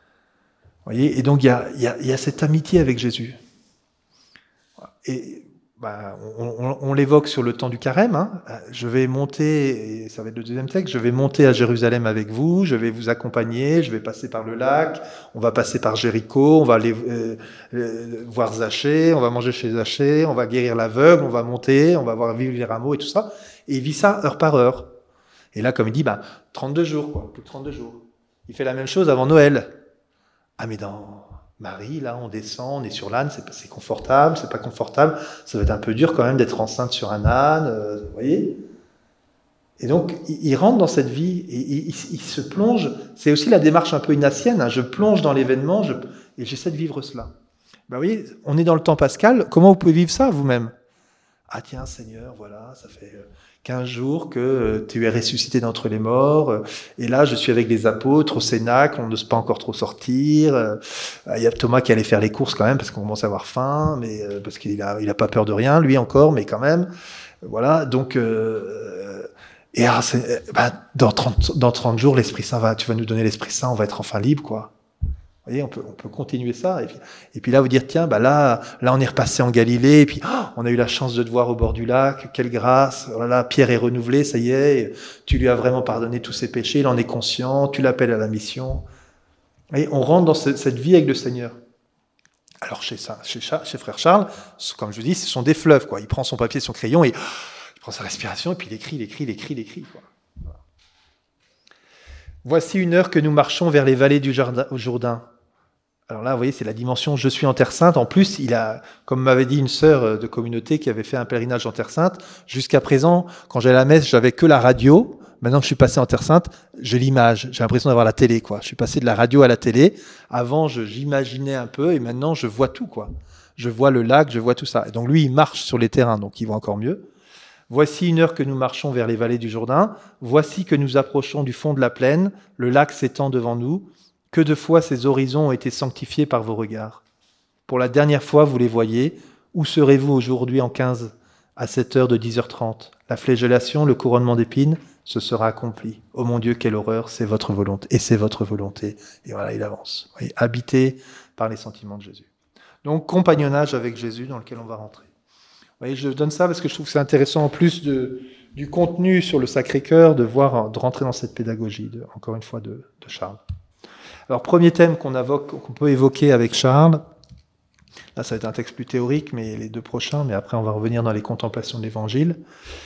Voyez, et donc il y a, y, a, y a cette amitié avec Jésus. Et bah, on, on, on l'évoque sur le temps du carême. Hein. Je vais monter, et ça va être le deuxième texte, je vais monter à Jérusalem avec vous, je vais vous accompagner, je vais passer par le lac, on va passer par Jéricho, on va aller euh, euh, voir Zachée, on va manger chez Zachée, on va guérir l'aveugle, on va monter, on va voir vivre les rameaux et tout ça. Et il vit ça heure par heure. Et là, comme il dit, bah, trente-deux jours, quoi, plus de trente-deux jours. Il fait la même chose avant Noël. Ah, mais dans Marie, là, on descend, on est sur l'âne, c'est, c'est confortable, c'est pas confortable. Ça va être un peu dur quand même d'être enceinte sur un âne, euh, vous voyez. Et donc, il, il rentre dans cette vie et il, il, il se plonge. C'est aussi la démarche un peu inassienne. Hein, je plonge dans l'événement je, et j'essaie de vivre cela. Ben, vous voyez, on est dans le temps pascal. Comment vous pouvez vivre ça vous-même? Ah tiens, Seigneur, voilà, ça fait quinze jours que tu es ressuscité d'entre les morts, et là, je suis avec les apôtres au Cénacle, on n'ose pas encore trop sortir. Il y a Thomas qui allait faire les courses quand même, parce qu'on commence à avoir faim, mais parce qu'il a, il a pas peur de rien, lui encore, mais quand même. Voilà, donc... Euh, et alors, c'est, ben, dans, trente, dans trente jours, l'Esprit Saint va, tu vas nous donner l'Esprit Saint, on va être enfin libre, quoi. Vous voyez, on peut, on peut continuer ça. Et puis, et puis là, vous dire, tiens, bah là, là, on est repassé en Galilée, et puis, oh, on a eu la chance de te voir au bord du lac, quelle grâce. Oh là là, Pierre est renouvelé, ça y est, tu lui as vraiment pardonné tous ses péchés, il en est conscient, tu l'appelles à la mission. Vous voyez, on rentre dans ce, cette vie avec le Seigneur. Alors, chez, chez, chez Frère Charles, comme je vous dis, ce sont des fleuves, quoi. Il prend son papier, son crayon, et oh, il prend sa respiration, et puis il écrit, il écrit, il écrit, il écrit, quoi. Voilà. Voici une heure que nous marchons vers les vallées du Jourdain. Alors là, vous voyez, c'est la dimension « je suis en Terre Sainte ». En plus, il a, comme m'avait dit une sœur de communauté qui avait fait un pèlerinage en Terre Sainte, jusqu'à présent, quand j'allais à la messe, j'avais que la radio. Maintenant que je suis passé en Terre Sainte, j'ai l'image. J'ai l'impression d'avoir la télé, quoi. Je suis passé de la radio à la télé. Avant, je, j'imaginais un peu, et maintenant, je vois tout, quoi. Je vois le lac, je vois tout ça. Et donc lui, il marche sur les terrains, donc il voit encore mieux. Voici une heure que nous marchons vers les vallées du Jourdain. Voici que nous approchons du fond de la plaine. Le lac s'étend devant nous. Que de fois ces horizons ont été sanctifiés par vos regards. Pour la dernière fois, vous les voyez. Où serez-vous aujourd'hui en quinze à cette heure de dix heures trente? La flagellation, le couronnement d'épines, ce sera accompli. Oh mon Dieu, quelle horreur, c'est votre volonté. Et c'est votre volonté. Et voilà, il avance. Vous voyez, habité par les sentiments de Jésus. Donc, compagnonnage avec Jésus dans lequel on va rentrer. Vous voyez, je donne ça parce que je trouve que c'est intéressant en plus de, du contenu sur le Sacré-Cœur, de voir, de rentrer dans cette pédagogie, de, encore une fois, de, de Charles. Alors, premier thème qu'on, avoque, qu'on peut évoquer avec Charles, là ça va être un texte plus théorique, mais les deux prochains, mais après on va revenir dans les contemplations de l'Évangile.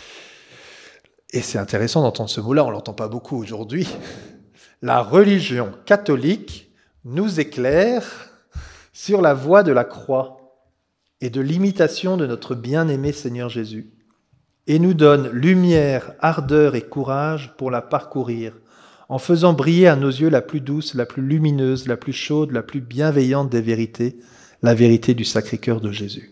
Et c'est intéressant d'entendre ce mot-là, on ne l'entend pas beaucoup aujourd'hui. La religion catholique nous éclaire sur la voie de la croix et de l'imitation de notre bien-aimé Seigneur Jésus, et nous donne lumière, ardeur et courage pour la parcourir, en faisant briller à nos yeux la plus douce, la plus lumineuse, la plus chaude, la plus bienveillante des vérités, la vérité du Sacré-Cœur de Jésus.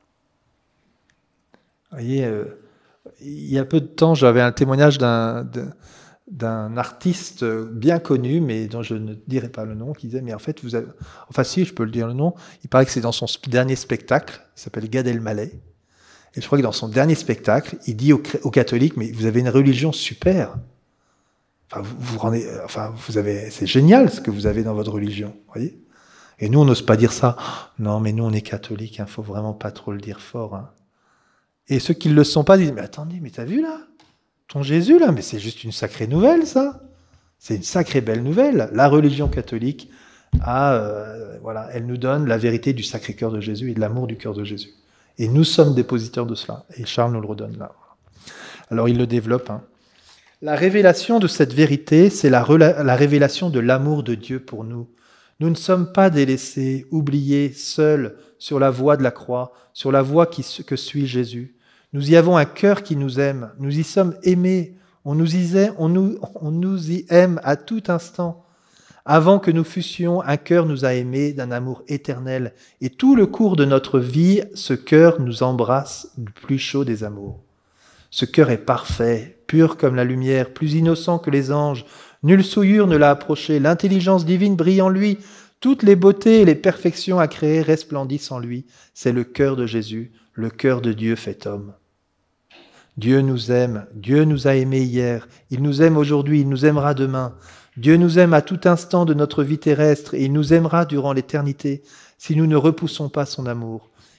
Vous voyez, euh, il y a peu de temps, j'avais un témoignage d'un, d'un artiste bien connu, mais dont je ne dirai pas le nom, qui disait, mais en fait, vous avez... Enfin si, je peux le dire le nom, il paraît que c'est dans son dernier spectacle, il s'appelle Gad Elmaleh, et je crois que dans son dernier spectacle, il dit aux, aux catholiques, mais vous avez une religion super. Enfin, vous, vous rendez, enfin, vous avez, c'est génial ce que vous avez dans votre religion, voyez. Et nous, on n'ose pas dire ça. Non, mais nous, on est catholiques, hein, faut vraiment pas trop le dire fort. Hein. Et ceux qui ne le sont pas disent, mais attendez, mais t'as vu là, ton Jésus là, mais c'est juste une sacrée nouvelle, ça. C'est une sacrée belle nouvelle. La religion catholique a, euh, voilà, elle nous donne la vérité du Sacré-Cœur de Jésus et de l'amour du cœur de Jésus. Et nous sommes dépositaires de cela. Et Charles nous le redonne là. Alors il le développe. Hein. La révélation de cette vérité, c'est la, rela- la révélation de l'amour de Dieu pour nous. Nous ne sommes pas délaissés, oubliés, seuls sur la voie de la croix, sur la voie qui, que suit Jésus. Nous y avons un cœur qui nous aime. Nous y sommes aimés. On nous y aime, on nous, on nous y aime à tout instant. Avant que nous fussions, un cœur nous a aimés d'un amour éternel. Et tout le cours de notre vie, ce cœur nous embrasse du plus chaud des amours. Ce cœur est parfait, pur comme la lumière, plus innocent que les anges. Nulle souillure ne l'a approché. L'intelligence divine brille en lui. Toutes les beautés et les perfections à créer resplendissent en lui. C'est le cœur de Jésus, le cœur de Dieu fait homme. Dieu nous aime. Dieu nous a aimés hier. Il nous aime aujourd'hui. Il nous aimera demain. Dieu nous aime à tout instant de notre vie terrestre et il nous aimera durant l'éternité si nous ne repoussons pas son amour.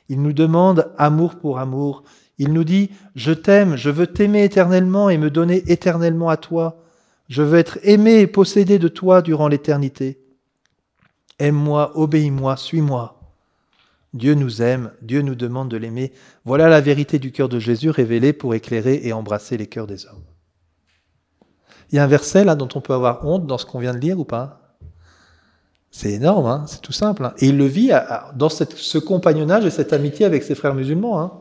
Il nous demande amour pour amour. Il nous dit « Je t'aime, je veux t'aimer éternellement et me donner éternellement à toi. Je veux être aimé et possédé de toi durant l'éternité. Aime-moi, obéis-moi, suis-moi. » Dieu nous aime, Dieu nous demande de l'aimer. Voilà la vérité du cœur de Jésus révélée pour éclairer et embrasser les cœurs des hommes. Il y a un verset là dont on peut avoir honte dans ce qu'on vient de lire ou pas? C'est énorme, hein, c'est tout simple. Hein. Et il le vit à, à, dans cette, ce compagnonnage et cette amitié avec ses frères musulmans. Hein.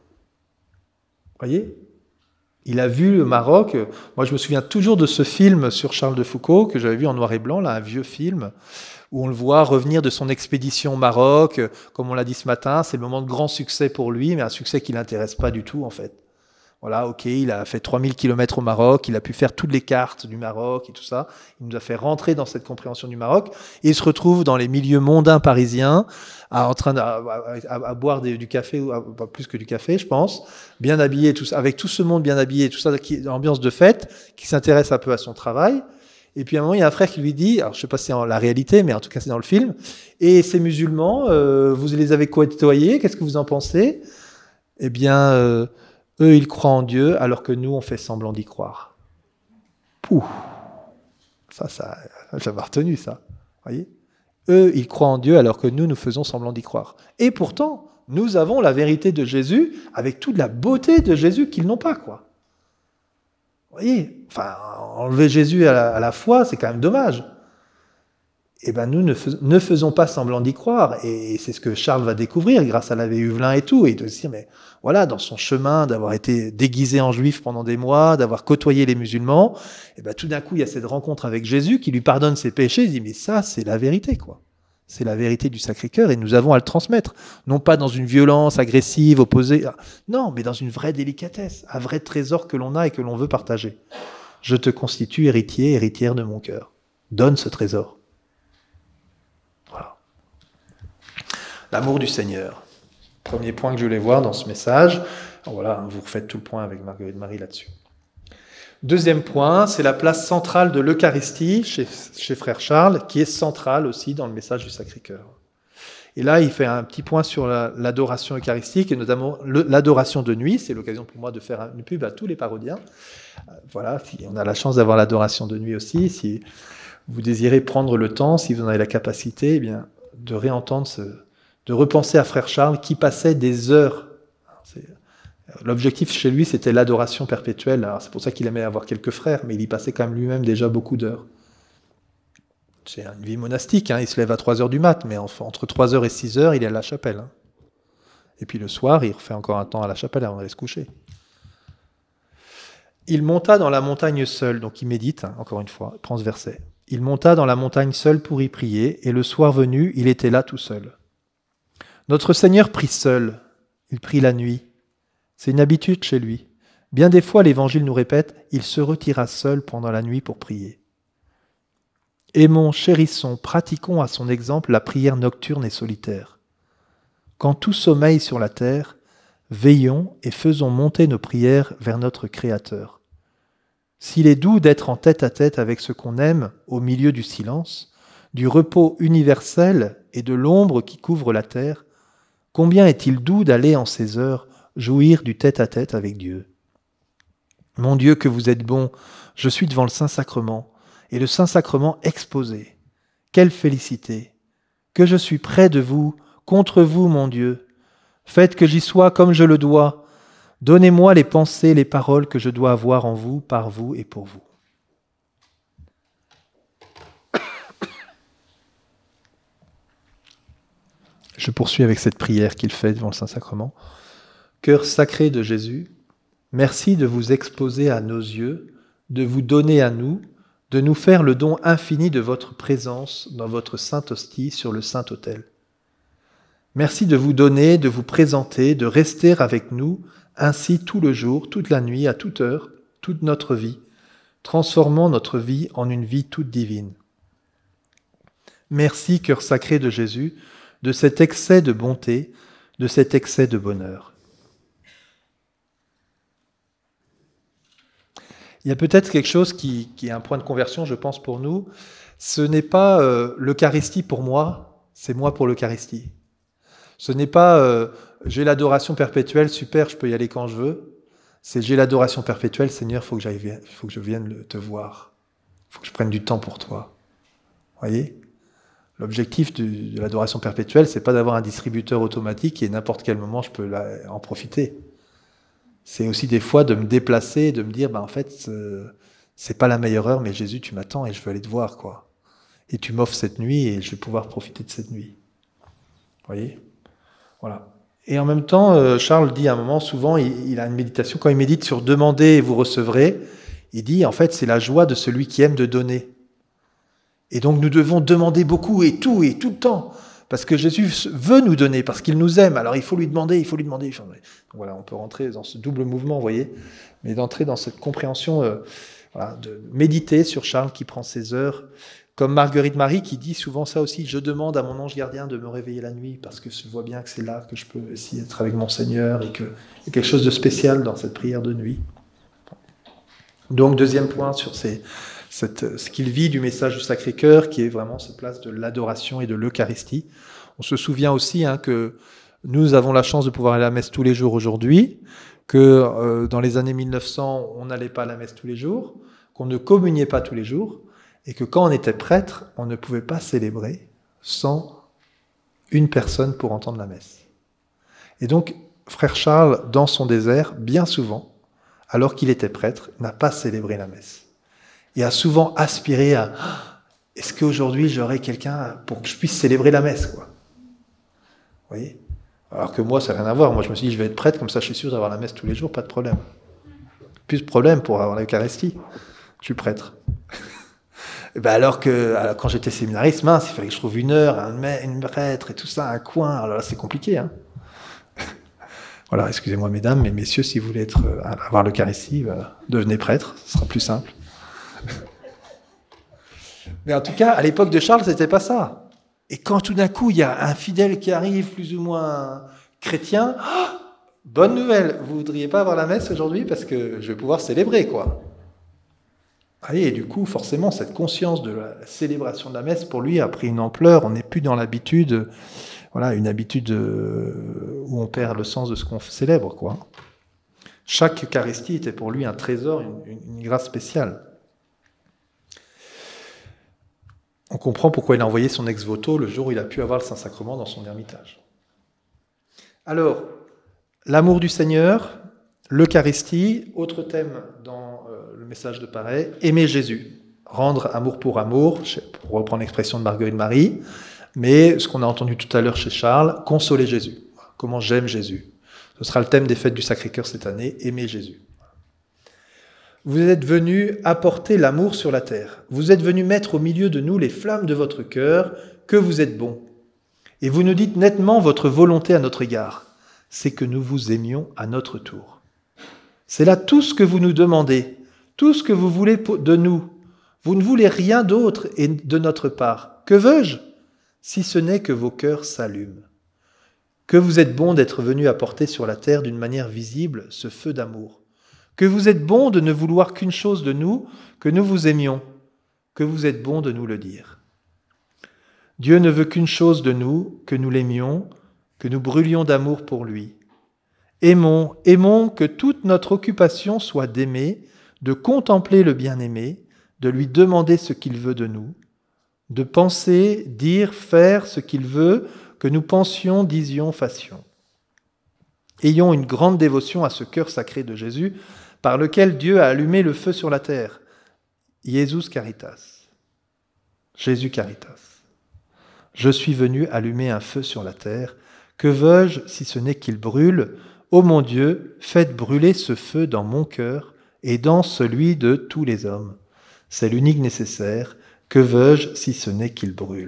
Voyez, il a vu le Maroc. Moi, je me souviens toujours de ce film sur Charles de Foucault que j'avais vu en noir et blanc, là, un vieux film, où on le voit revenir de son expédition au Maroc. Comme on l'a dit ce matin, c'est le moment de grand succès pour lui, mais un succès qui ne l'intéresse pas du tout, en fait. Voilà, ok, il a fait trois mille kilomètres au Maroc, il a pu faire toutes les cartes du Maroc et tout ça. Il nous a fait rentrer dans cette compréhension du Maroc. Et il se retrouve dans les milieux mondains parisiens, à, en train de, à, à, à boire des, du café, ou à, pas plus que du café, je pense, bien habillé, tout ça, avec tout ce monde bien habillé, tout ça, qui, ambiance de fête, qui s'intéresse un peu à son travail. Et puis à un moment, il y a un frère qui lui dit, alors je sais pas si c'est en la réalité, mais en tout cas c'est dans le film, et ces musulmans, euh, vous les avez côtoyés, qu'est-ce que vous en pensez? Eh bien... Euh, eux, ils croient en Dieu, alors que nous, on fait semblant d'y croire. Pouh. Ça, ça, j'avais retenu ça. Voyez ? Eux, ils croient en Dieu, alors que nous, nous faisons semblant d'y croire. Et pourtant, nous avons la vérité de Jésus, avec toute la beauté de Jésus qu'ils n'ont pas, quoi. Vous voyez ? Enfin, enlever Jésus à la, à la foi, c'est quand même dommage. Eh bien, nous ne, fais, ne faisons pas semblant d'y croire. Et c'est ce que Charles va découvrir grâce à l'abbé Huvelin et tout. Et de se dire, mais voilà, dans son chemin d'avoir été déguisé en juif pendant des mois, d'avoir côtoyé les musulmans, eh bien, tout d'un coup, il y a cette rencontre avec Jésus qui lui pardonne ses péchés. Il dit, mais ça, c'est la vérité, quoi. C'est la vérité du Sacré-Cœur et nous avons à le transmettre. Non pas dans une violence agressive, opposée. Non, mais dans une vraie délicatesse. Un vrai trésor que l'on a et que l'on veut partager. Je te constitue héritier, héritière de mon cœur. Donne ce trésor. L'amour du Seigneur. Premier point que je voulais voir dans ce message. Alors voilà, vous refaites tout le point avec Marguerite Marie là-dessus. Deuxième point, c'est la place centrale de l'Eucharistie chez, chez Frère Charles, qui est centrale aussi dans le message du Sacré-Cœur. Et là, il fait un petit point sur la, l'adoration eucharistique, et notamment le, l'adoration de nuit. C'est l'occasion pour moi de faire une pub à tous les parodiens. Voilà, on a la chance d'avoir l'adoration de nuit aussi. Si vous désirez prendre le temps, si vous en avez la capacité, eh bien, de réentendre ce... de repenser à Frère Charles qui passait des heures. C'est... L'objectif chez lui, c'était l'adoration perpétuelle. Alors, c'est pour ça qu'il aimait avoir quelques frères, mais il y passait quand même lui-même déjà beaucoup d'heures. C'est une vie monastique, hein. Il se lève à trois heures du mat', mais entre trois heures et six heures, il est à la chapelle. Hein. Et puis le soir, il refait encore un temps à la chapelle avant d'aller se coucher. Il monta dans la montagne seul, donc il médite, hein, encore une fois, il prend ce verset. Il monta dans la montagne seul pour y prier, et le soir venu, il était là tout seul. Notre Seigneur prie seul, il prie la nuit. C'est une habitude chez lui. Bien des fois, l'Évangile nous répète, il se retira seul pendant la nuit pour prier. Aimons, chérissons, pratiquons à son exemple la prière nocturne et solitaire. Quand tout sommeille sur la terre, veillons et faisons monter nos prières vers notre Créateur. S'il est doux d'être en tête-à-tête avec ce qu'on aime au milieu du silence, du repos universel et de l'ombre qui couvre la terre, combien est-il doux d'aller en ces heures jouir du tête-à-tête avec Dieu. Mon Dieu, que vous êtes bon, je suis devant le Saint-Sacrement, et le Saint-Sacrement exposé. Quelle félicité! Que je suis près de vous, contre vous, mon Dieu. Faites que j'y sois comme je le dois. Donnez-moi les pensées, les paroles que je dois avoir en vous, par vous et pour vous. Je poursuis avec cette prière qu'il fait devant le Saint-Sacrement. Cœur sacré de Jésus, merci de vous exposer à nos yeux, de vous donner à nous, de nous faire le don infini de votre présence dans votre sainte hostie sur le saint autel. Merci de vous donner, de vous présenter, de rester avec nous, ainsi tout le jour, toute la nuit, à toute heure, toute notre vie, transformant notre vie en une vie toute divine. Merci, cœur sacré de Jésus, de cet excès de bonté, de cet excès de bonheur. Il y a peut-être quelque chose qui, qui est un point de conversion, je pense, pour nous. Ce n'est pas euh, l'Eucharistie pour moi, c'est moi pour l'Eucharistie. Ce n'est pas euh, j'ai l'adoration perpétuelle, super, je peux y aller quand je veux. C'est j'ai l'adoration perpétuelle, Seigneur, il faut que j'aille, faut que je vienne le, te voir. Il faut que je prenne du temps pour toi. Vous voyez ? L'objectif du, de l'adoration perpétuelle, c'est pas d'avoir un distributeur automatique et n'importe quel moment je peux la, en profiter. C'est aussi des fois de me déplacer, de me dire, bah en fait, euh, c'est pas la meilleure heure, mais Jésus, tu m'attends et je veux aller te voir, quoi. Et tu m'offres cette nuit et je vais pouvoir profiter de cette nuit. Vous voyez ? Voilà. Et en même temps, euh, Charles dit à un moment, souvent, il, il a une méditation, quand il médite sur demander et vous recevrez, il dit, en fait, c'est la joie de celui qui aime de donner. Et donc, nous devons demander beaucoup et tout, et tout le temps. Parce que Jésus veut nous donner, parce qu'il nous aime. Alors, il faut lui demander, il faut lui demander. Donc, voilà, on peut rentrer dans ce double mouvement, vous voyez, mais d'entrer dans cette compréhension, euh, voilà, de méditer sur Charles qui prend ses heures. Comme Marguerite Marie qui dit souvent ça aussi, je demande à mon ange gardien de me réveiller la nuit parce que je vois bien que c'est là que je peux aussi être avec mon Seigneur et qu'il y a quelque chose de spécial dans cette prière de nuit. Donc deuxième point sur ces, cette, ce qu'il vit du message du Sacré-Cœur qui est vraiment cette place de l'adoration et de l'Eucharistie. On se souvient aussi hein, que nous avons la chance de pouvoir aller à la messe tous les jours aujourd'hui, que euh, dans les années mille neuf cents on n'allait pas à la messe tous les jours, qu'on ne communiait pas tous les jours, et que quand on était prêtre, on ne pouvait pas célébrer sans une personne pour entendre la messe. Et donc, frère Charles, dans son désert, bien souvent, alors qu'il était prêtre, n'a pas célébré la messe. Et a souvent aspiré à « est-ce qu'aujourd'hui j'aurai quelqu'un pour que je puisse célébrer la messe ?» quoi. Vous voyez ? Alors que moi, ça n'a rien à voir. Moi, je me suis dit, je vais être prêtre, comme ça je suis sûr d'avoir la messe tous les jours, pas de problème. Plus de problème pour avoir l'Eucharistie. Je suis prêtre. Ben alors que alors quand j'étais séminariste, mince, il fallait que je trouve une heure, un, une prêtre et tout ça, un coin. Alors là, c'est compliqué. Hein. Voilà, excusez-moi mesdames, mais messieurs, si vous voulez être, avoir l'Eucharistie, ben, devenez prêtre, ce sera plus simple. Mais en tout cas, à l'époque de Charles, c'était pas ça. Et quand tout d'un coup, il y a un fidèle qui arrive, plus ou moins chrétien, oh, bonne nouvelle, vous voudriez pas avoir la messe aujourd'hui parce que je vais pouvoir célébrer, quoi. Et du coup, forcément, cette conscience de la célébration de la messe, pour lui, a pris une ampleur. On n'est plus dans l'habitude, voilà, une habitude où on perd le sens de ce qu'on célèbre, quoi. Chaque Eucharistie était pour lui un trésor, une, une grâce spéciale. On comprend pourquoi il a envoyé son ex-voto le jour où il a pu avoir le Saint-Sacrement dans son ermitage. Alors, l'amour du Seigneur, l'Eucharistie, autre thème dans euh, le message de Paray, aimer Jésus, rendre amour pour amour, pour reprendre l'expression de Marguerite Marie, mais ce qu'on a entendu tout à l'heure chez Charles, consoler Jésus. Comment j'aime Jésus. Ce sera le thème des fêtes du Sacré-Cœur cette année, aimer Jésus. Vous êtes venus apporter l'amour sur la terre. Vous êtes venus mettre au milieu de nous les flammes de votre cœur, que vous êtes bons. Et vous nous dites nettement votre volonté à notre égard. C'est que nous vous aimions à notre tour. C'est là tout ce que vous nous demandez, tout ce que vous voulez de nous. Vous ne voulez rien d'autre et de notre part. Que veux-je ? Si ce n'est que vos cœurs s'allument. Que vous êtes bons d'être venus apporter sur la terre d'une manière visible ce feu d'amour. Que vous êtes bons de ne vouloir qu'une chose de nous, que nous vous aimions. Que vous êtes bons de nous le dire. Dieu ne veut qu'une chose de nous, que nous l'aimions, que nous brûlions d'amour pour lui. Aimons, aimons que toute notre occupation soit d'aimer, de contempler le bien-aimé, de lui demander ce qu'il veut de nous, de penser, dire, faire ce qu'il veut, que nous pensions, disions, fassions. Ayons une grande dévotion à ce cœur sacré de Jésus, par lequel Dieu a allumé le feu sur la terre. Jesus Caritas. Jésus Caritas. Je suis venu allumer un feu sur la terre. Que veux-je si ce n'est qu'il brûle ? Ô mon Dieu, faites brûler ce feu dans mon cœur et dans celui de tous les hommes. C'est l'unique nécessaire. Que veux-je si ce n'est qu'il brûle ?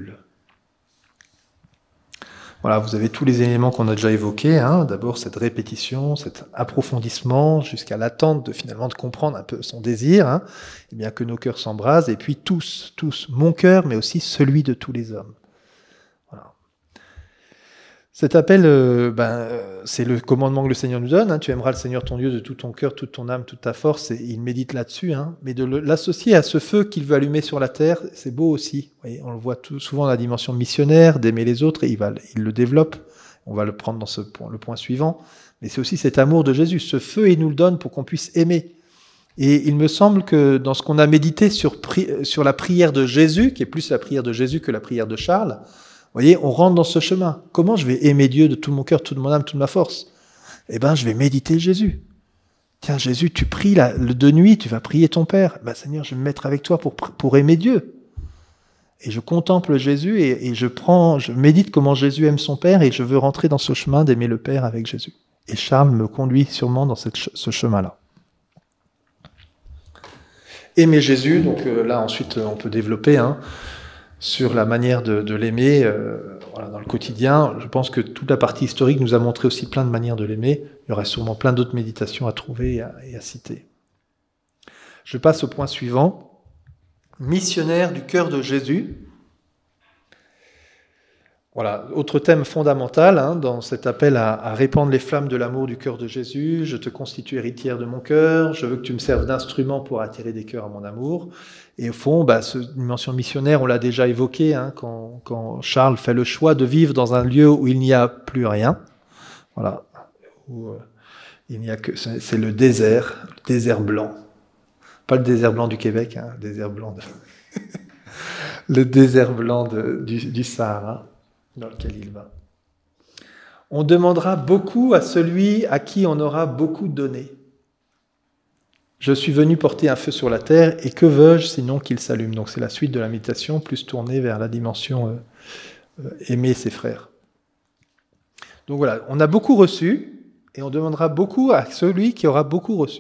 Voilà, vous avez tous les éléments qu'on a déjà évoqués. Hein. D'abord, cette répétition, cet approfondissement, jusqu'à l'attente de finalement de comprendre un peu son désir, hein, et bien que nos cœurs s'embrasent, et puis tous, tous, mon cœur, mais aussi celui de tous les hommes. Voilà. Cet appel, euh, ben, c'est le commandement que le Seigneur nous donne. Hein. Tu aimeras le Seigneur ton Dieu de tout ton cœur, toute ton âme, toute ta force. Et il médite là-dessus. Hein. Mais de l'associer à ce feu qu'il veut allumer sur la terre, c'est beau aussi. Vous voyez, on le voit tout, souvent dans la dimension missionnaire, d'aimer les autres, et il, va, il le développe. on va le prendre dans ce point, le point suivant. Mais c'est aussi cet amour de Jésus. Ce feu, il nous le donne pour qu'on puisse aimer. Et il me semble que dans ce qu'on a médité sur, pri- sur la prière de Jésus, qui est plus la prière de Jésus que la prière de Charles, vous voyez, on rentre dans ce chemin. Comment je vais aimer Dieu de tout mon cœur, toute mon âme, toute ma force? Eh bien, je vais méditer Jésus. Tiens, Jésus, tu pries là, le de nuit, tu vas prier ton Père. Ben, Seigneur, je vais me mettre avec toi pour, pour aimer Dieu. Et je contemple Jésus et, et je prends, je médite comment Jésus aime son Père et je veux rentrer dans ce chemin d'aimer le Père avec Jésus. Et Charles me conduit sûrement dans cette, ce chemin-là. Aimer Jésus, donc euh, là ensuite on peut développer hein, sur la manière de, de l'aimer euh, voilà, dans le quotidien. Je pense que toute la partie historique nous a montré aussi plein de manières de l'aimer. Il y aurait sûrement plein d'autres méditations à trouver et à, et à citer. Je passe au point suivant. Missionnaire du cœur de Jésus. Voilà, autre thème fondamental hein, dans cet appel à, à répandre les flammes de l'amour du cœur de Jésus. Je te constitue héritière de mon cœur. Je veux que tu me serves d'instrument pour attirer des cœurs à mon amour. Et au fond, bah, cette dimension missionnaire, on l'a déjà évoqué hein, quand, quand Charles fait le choix de vivre dans un lieu où il n'y a plus rien. Voilà, où euh, il n'y a que c'est, c'est le désert, le désert blanc. Pas le désert blanc du Québec, hein, le désert blanc de... le désert blanc de, du, du Sahara dans lequel il va. On demandera beaucoup à celui à qui on aura beaucoup donné. Je suis venu porter un feu sur la terre, et que veux-je sinon qu'il s'allume? Donc c'est la suite de la méditation, plus tournée vers la dimension euh, euh, aimer ses frères. Donc voilà, on a beaucoup reçu, et on demandera beaucoup à celui qui aura beaucoup reçu.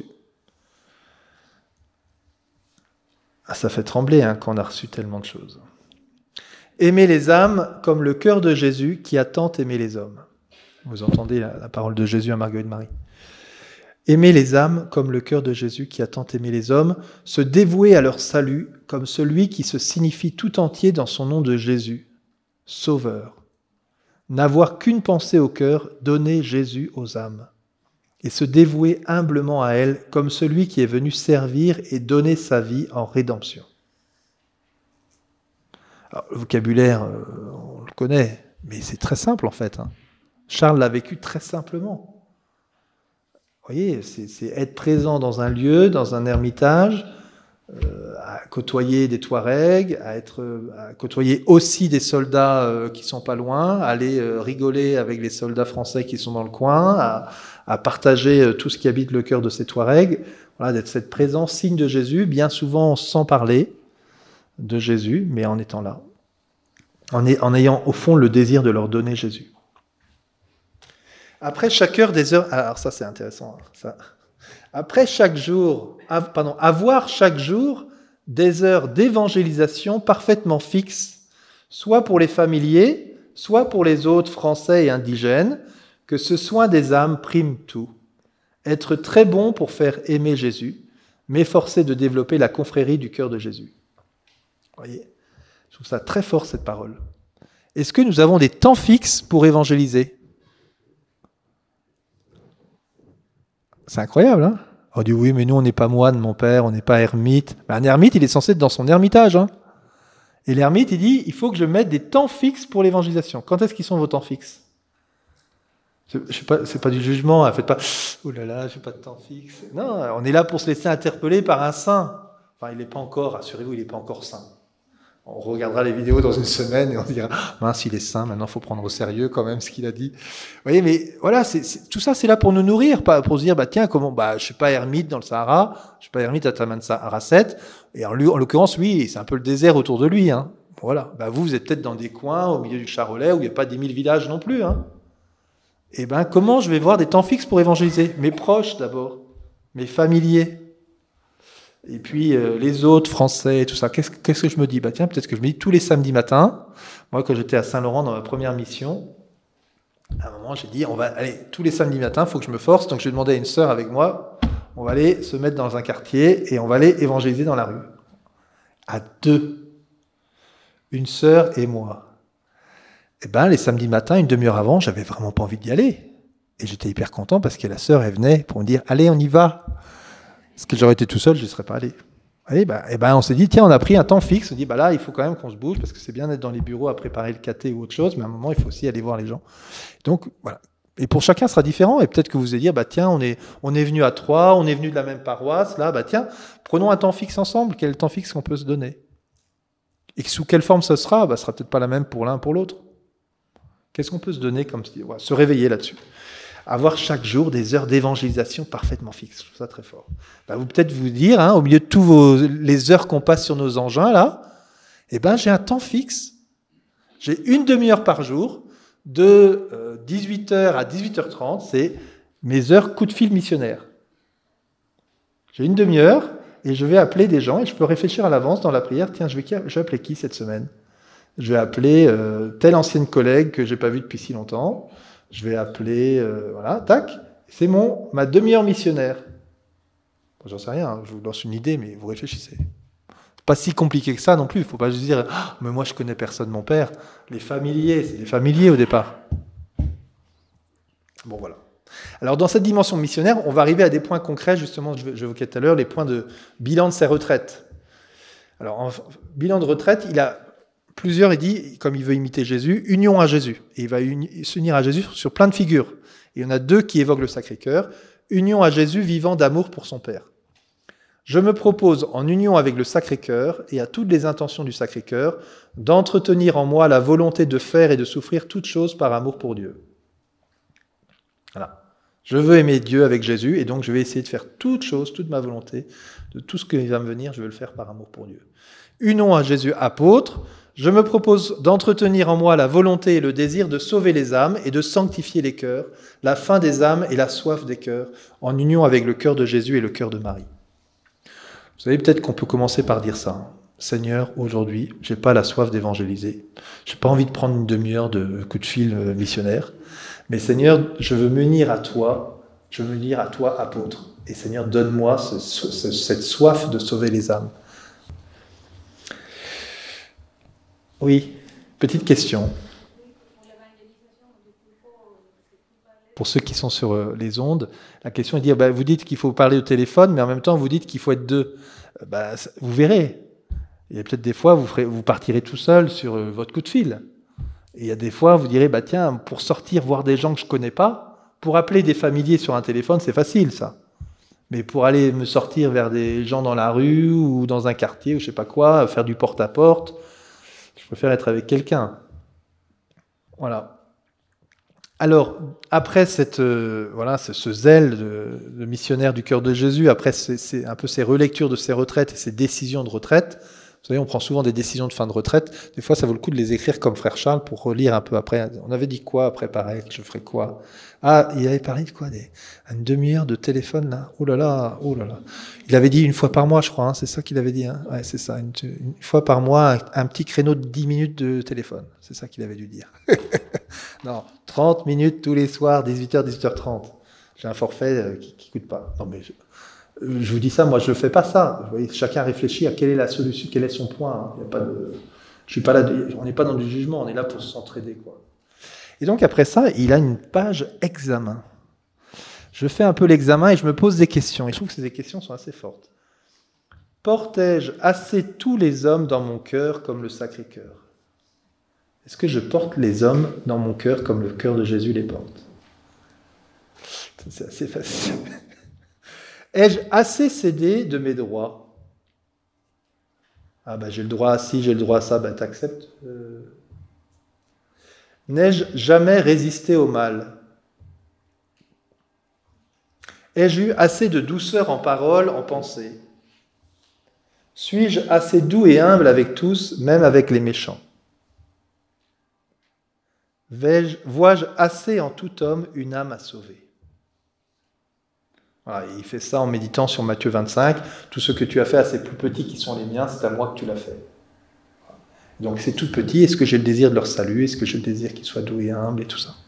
Ah, ça fait trembler hein, quand on a reçu tellement de choses. Aimer les âmes comme le cœur de Jésus qui a tant aimé les hommes. Vous entendez la, la parole de Jésus à Marguerite Marie. Aimer les âmes comme le cœur de Jésus qui a tant aimé les hommes, se dévouer à leur salut comme celui qui se signifie tout entier dans son nom de Jésus, Sauveur. N'avoir qu'une pensée au cœur, donner Jésus aux âmes. Et se dévouer humblement à elles comme celui qui est venu servir et donner sa vie en rédemption. Alors, le vocabulaire, euh, on le connaît, mais c'est très simple en fait. Hein. Charles l'a vécu très simplement. Vous voyez, c'est, c'est être présent dans un lieu, dans un ermitage, euh, à côtoyer des Touaregs, à, être, à côtoyer aussi des soldats euh, qui sont pas loin, à aller euh, rigoler avec les soldats français qui sont dans le coin, à, à partager euh, tout ce qui habite le cœur de ces Touaregs. Voilà, d'être cette présence, signe de Jésus, bien souvent sans parler de Jésus, mais en étant là, en, est, en ayant au fond le désir de leur donner Jésus. Après chaque heure des heures, alors ça c'est intéressant, ça. Après chaque jour, av, pardon, avoir chaque jour des heures d'évangélisation parfaitement fixes, soit pour les familiers, soit pour les autres français et indigènes, que ce soin des âmes prime tout. Être très bon pour faire aimer Jésus, m'efforcer de développer la confrérie du cœur de Jésus. Vous voyez, je trouve ça très fort cette parole. Est-ce que nous avons des temps fixes pour évangéliser? C'est incroyable, hein? On dit oui, mais nous on n'est pas moine, mon père, on n'est pas ermite. Ben, un ermite, il est censé être dans son ermitage, hein? Et l'ermite, il dit, il faut que je mette des temps fixes pour l'évangélisation. Quand est-ce qu'ils sont vos temps fixes? Je sais pas, c'est pas du jugement, faites pas oh là là, j'ai pas de temps fixe. Non, on est là pour se laisser interpeller par un saint. Enfin, il n'est pas encore, rassurez-vous, il n'est pas encore saint. On regardera les vidéos dans une semaine et on dira mince, il est saint, maintenant il faut prendre au sérieux quand même ce qu'il a dit. Vous voyez, mais voilà, c'est, c'est, tout ça c'est là pour nous nourrir, pas pour se dire bah tiens, comment bah je suis pas ermite dans le Sahara, je suis pas ermite à Tamanrasset, et en, lui, en l'occurrence oui, c'est un peu le désert autour de lui, hein. Voilà, bah vous vous êtes peut-être dans des coins au milieu du Charolais où il n'y a pas dix mille villages non plus, hein. Et ben comment je vais voir des temps fixes pour évangéliser? Mes proches d'abord, mes familiers. Et puis euh, les autres Français, tout ça. Qu'est-ce, qu'est-ce que je me dis? Bah tiens, peut-être que je me dis tous les samedis matins. Moi, quand j'étais à Saint-Laurent dans ma première mission, à un moment, j'ai dit, on va aller tous les samedis matins, il faut que je me force. Donc j'ai demandé à une sœur avec moi, on va aller se mettre dans un quartier et on va aller évangéliser dans la rue. À deux, une sœur et moi. Et ben les samedis matins, une demi-heure avant, j'avais vraiment pas envie d'y aller. Et j'étais hyper content parce que la sœur, elle venait pour me dire, allez, on y va. Parce que j'aurais été tout seul, je ne serais pas allé. Et ben, et ben, on s'est dit, tiens, on a pris un temps fixe. On dit, bah là, il faut quand même qu'on se bouge parce que c'est bien d'être dans les bureaux à préparer le caté ou autre chose, mais à un moment, il faut aussi aller voir les gens. Donc, voilà. Et pour chacun, ce sera différent. Et peut-être que vous allez dire, bah tiens, on est, on est venu à trois, on est venu de la même paroisse. Là, bah tiens, prenons un temps fixe ensemble. Quel est le temps fixe qu'on peut se donner? Et sous quelle forme ce sera? Bah, ce sera peut-être pas la même pour l'un pour l'autre. Qu'est-ce qu'on peut se donner comme voilà, se réveiller là-dessus? Avoir chaque jour des heures d'évangélisation parfaitement fixes. Je trouve ça très fort. Bah, vous peut-être vous dire, hein, au milieu de tous vos, les heures qu'on passe sur nos engins, là, eh ben, j'ai un temps fixe. J'ai une demi-heure par jour, de euh, dix-huit heures à dix-huit heures trente, c'est mes heures coup de fil missionnaire. J'ai une demi-heure et je vais appeler des gens et je peux réfléchir à l'avance dans la prière, tiens, je vais, je vais appeler qui cette semaine? Je vais appeler euh, telle ancienne collègue que j'ai pas vue depuis si longtemps. Je vais appeler, euh, voilà, tac, c'est mon, ma demi-heure missionnaire. Bon, j'en sais rien, hein, je vous lance une idée, mais vous réfléchissez. Pas si compliqué que ça non plus, il ne faut pas juste dire ah, « mais moi je connais personne, mon père ». Les familiers, c'est des familiers au départ. Bon, voilà. Alors, dans cette dimension missionnaire, on va arriver à des points concrets, justement, j'évoquais tout à l'heure, les points de bilan de ses retraites. Alors, en bilan de retraite, il a plusieurs, il dit, comme il veut imiter Jésus, union à Jésus. Et il va s'unir à Jésus sur plein de figures. Et il y en a deux qui évoquent le Sacré-Cœur. Union à Jésus, vivant d'amour pour son Père. Je me propose, en union avec le Sacré-Cœur et à toutes les intentions du Sacré-Cœur, d'entretenir en moi la volonté de faire et de souffrir toutes choses par amour pour Dieu. Voilà. Je veux aimer Dieu avec Jésus, et donc je vais essayer de faire toutes choses, toute ma volonté, de tout ce qui va me venir, je veux le faire par amour pour Dieu. Union à Jésus, apôtre. Je me propose d'entretenir en moi la volonté et le désir de sauver les âmes et de sanctifier les cœurs, la faim des âmes et la soif des cœurs, en union avec le cœur de Jésus et le cœur de Marie. Vous savez, peut-être qu'on peut commencer par dire ça. Seigneur, aujourd'hui, j'ai pas la soif d'évangéliser. J'ai pas envie de prendre une demi-heure de coup de fil missionnaire. Mais Seigneur, je veux m'unir à toi. Je veux m'unir à toi, apôtre. Et Seigneur, donne-moi ce, ce, cette soif de sauver les âmes. Oui, petite question. Pour ceux qui sont sur les ondes, la question est de dire, bah, vous dites qu'il faut parler au téléphone, mais en même temps, vous dites qu'il faut être deux. Bah, vous verrez. Il y a peut-être des fois, vous, ferez, vous partirez tout seul sur votre coup de fil. Et il y a des fois, vous direz, bah, tiens, pour sortir voir des gens que je ne connais pas, pour appeler des familiers sur un téléphone, c'est facile, ça. Mais pour aller me sortir vers des gens dans la rue ou dans un quartier ou je ne sais pas quoi, faire du porte-à-porte, je préfère être avec quelqu'un. Voilà. Alors, après cette, euh, voilà, ce, ce zèle de, de missionnaire du cœur de Jésus, après c'est, c'est un peu ces relectures de ses retraites et ses décisions de retraite, vous savez, on prend souvent des décisions de fin de retraite, des fois ça vaut le coup de les écrire comme Frère Charles pour relire un peu après. On avait dit quoi après, pareil, je ferais quoi? Ah, il avait parlé de quoi des, une demi-heure de téléphone, là. Oh là là, oh là là. Il avait dit une fois par mois, je crois, hein, c'est ça qu'il avait dit. Hein. Ouais, c'est ça, une, une fois par mois, un, un petit créneau de dix minutes de téléphone. C'est ça qu'il avait dû dire. Non, trente minutes tous les soirs, dix-huit heures, dix-huit heures trente. J'ai un forfait euh, qui ne coûte pas. Non, mais je, je vous dis ça, moi je ne fais pas ça. Vous voyez, chacun réfléchit à quelle est la solution, quel est son point. Hein. Il y a pas de, je suis pas là, de, on n'est pas dans du jugement, on est là pour s'entraider, quoi. Et donc après ça, il a une page examen. Je fais un peu l'examen et je me pose des questions. Et je trouve que ces questions sont assez fortes. Portais-je assez tous les hommes dans mon cœur comme le Sacré-Cœur? Est-ce que je porte les hommes dans mon cœur comme le cœur de Jésus les porte? C'est assez facile. Ai-je assez cédé de mes droits? Ah ben j'ai le droit à ci, j'ai le droit à ça, ben t'acceptes. Euh... N'ai-je jamais résisté au mal? Ai-je eu assez de douceur en parole, en pensée? Suis-je assez doux et humble avec tous, même avec les méchants? Vois-je assez en tout homme une âme à sauver? Voilà, il fait ça en méditant sur Matthieu vingt-cinq. Tout ce que tu as fait à ces plus petits qui sont les miens, c'est à moi que tu l'as fait. Donc c'est tout petit. Est-ce que j'ai le désir de leur salut? Est-ce que j'ai le désir qu'ils soient doux et humbles et tout ça?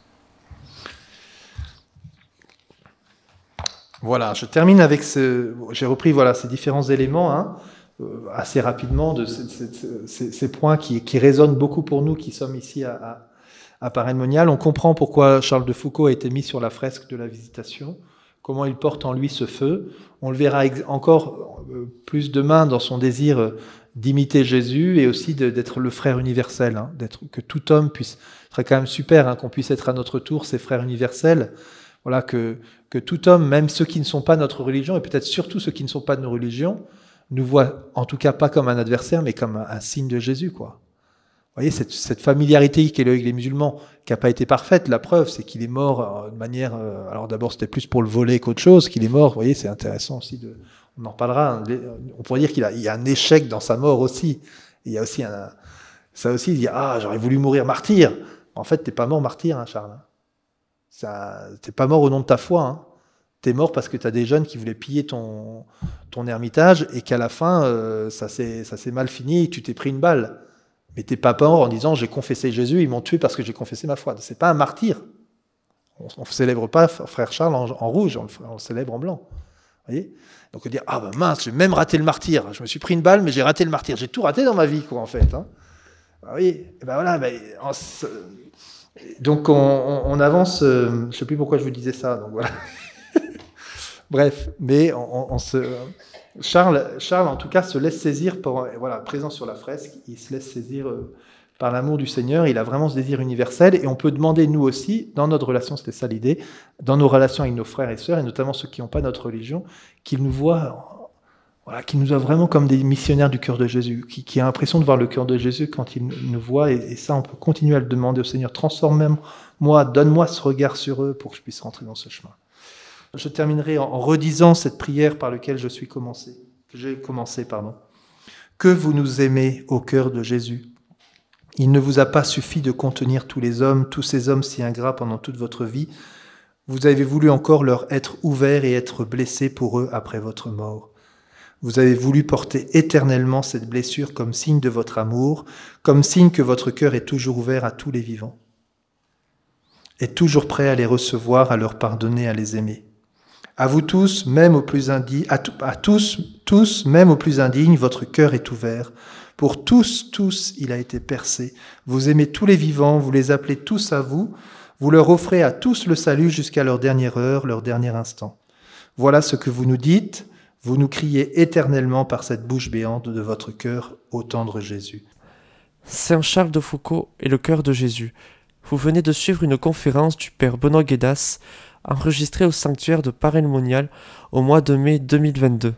Voilà, je termine avec ce... J'ai repris voilà, ces différents éléments, hein, euh, assez rapidement, de ces, ces, ces, ces points qui, qui résonnent beaucoup pour nous qui sommes ici à, à, à Paray-le-Monial. On comprend pourquoi Charles de Foucauld a été mis sur la fresque de la Visitation, comment il porte en lui ce feu. On le verra ex- encore euh, plus demain dans son désir euh, d'imiter Jésus et aussi de, d'être le frère universel, hein, d'être, que tout homme puisse, ce serait quand même super hein, qu'on puisse être à notre tour ses frères universels, voilà, que, que tout homme, même ceux qui ne sont pas notre religion, et peut-être surtout ceux qui ne sont pas de nos religions, nous voient en tout cas pas comme un adversaire, mais comme un, un signe de Jésus, quoi. Vous voyez, cette, cette familiarité qu'il a avec les musulmans, qui n'a pas été parfaite, la preuve, c'est qu'il est mort euh, de manière... Euh, alors d'abord, c'était plus pour le voler qu'autre chose, qu'il est mort, vous voyez, c'est intéressant aussi, de, on en reparlera, hein, on pourrait dire qu'il a, il y a un échec dans sa mort aussi. Et il y a aussi un... Ça aussi, il dit, ah, j'aurais voulu mourir martyr. En fait, t'es pas mort martyr, hein, Charles. Ça, t'es pas mort au nom de ta foi, hein. T'es mort parce que t'as des jeunes qui voulaient piller ton, ton ermitage et qu'à la fin, euh, ça, s'est, ça s'est mal fini et tu t'es pris une balle. Mais t'es pas mort en disant j'ai confessé Jésus, ils m'ont tué parce que j'ai confessé ma foi. C'est pas un martyr. On ne célèbre pas frère Charles en, en rouge, on le, on le célèbre en blanc. Vous voyez ? Donc on dit ah ben mince, j'ai même raté le martyr. Je me suis pris une balle, mais j'ai raté le martyr. J'ai tout raté dans ma vie, quoi, en fait. Hein. Ah oui, et ben voilà. Ben, en, donc on, on, on avance. Euh, je ne sais plus pourquoi je vous disais ça. Donc voilà. Bref, mais on, on, on se Charles, Charles, en tout cas, se laisse saisir, par, voilà, présent sur la fresque, il se laisse saisir euh, par l'amour du Seigneur, il a vraiment ce désir universel, et on peut demander, nous aussi, dans notre relation, c'était ça l'idée, dans nos relations avec nos frères et sœurs, et notamment ceux qui n'ont pas notre religion, qu'ils nous voient, voilà, qu'ils nous voient vraiment comme des missionnaires du cœur de Jésus, qui, qui a l'impression de voir le cœur de Jésus quand il nous voit, et, et ça, on peut continuer à le demander au Seigneur, transforme-moi, donne-moi ce regard sur eux pour que je puisse rentrer dans ce chemin. Je terminerai en redisant cette prière par laquelle je suis commencé, que j'ai commencé, pardon. Que vous nous aimez au cœur de Jésus. Il ne vous a pas suffi de contenir tous les hommes, tous ces hommes si ingrats pendant toute votre vie. Vous avez voulu encore leur être ouvert et être blessé pour eux après votre mort. Vous avez voulu porter éternellement cette blessure comme signe de votre amour, comme signe que votre cœur est toujours ouvert à tous les vivants, est toujours prêt à les recevoir, à leur pardonner, à les aimer. À vous tous, même aux plus indignes, à, t- à tous, tous, même aux plus indignes, votre cœur est ouvert. Pour tous, tous, il a été percé. Vous aimez tous les vivants, vous les appelez tous à vous, vous leur offrez à tous le salut jusqu'à leur dernière heure, leur dernier instant. Voilà ce que vous nous dites, vous nous criez éternellement par cette bouche béante de votre cœur, ô tendre Jésus. Saint Charles de Foucauld et le cœur de Jésus. Vous venez de suivre une conférence du Père Benoît Guédas, enregistrée au sanctuaire de Paray-le-Monial au mois de mai deux mille vingt-deux.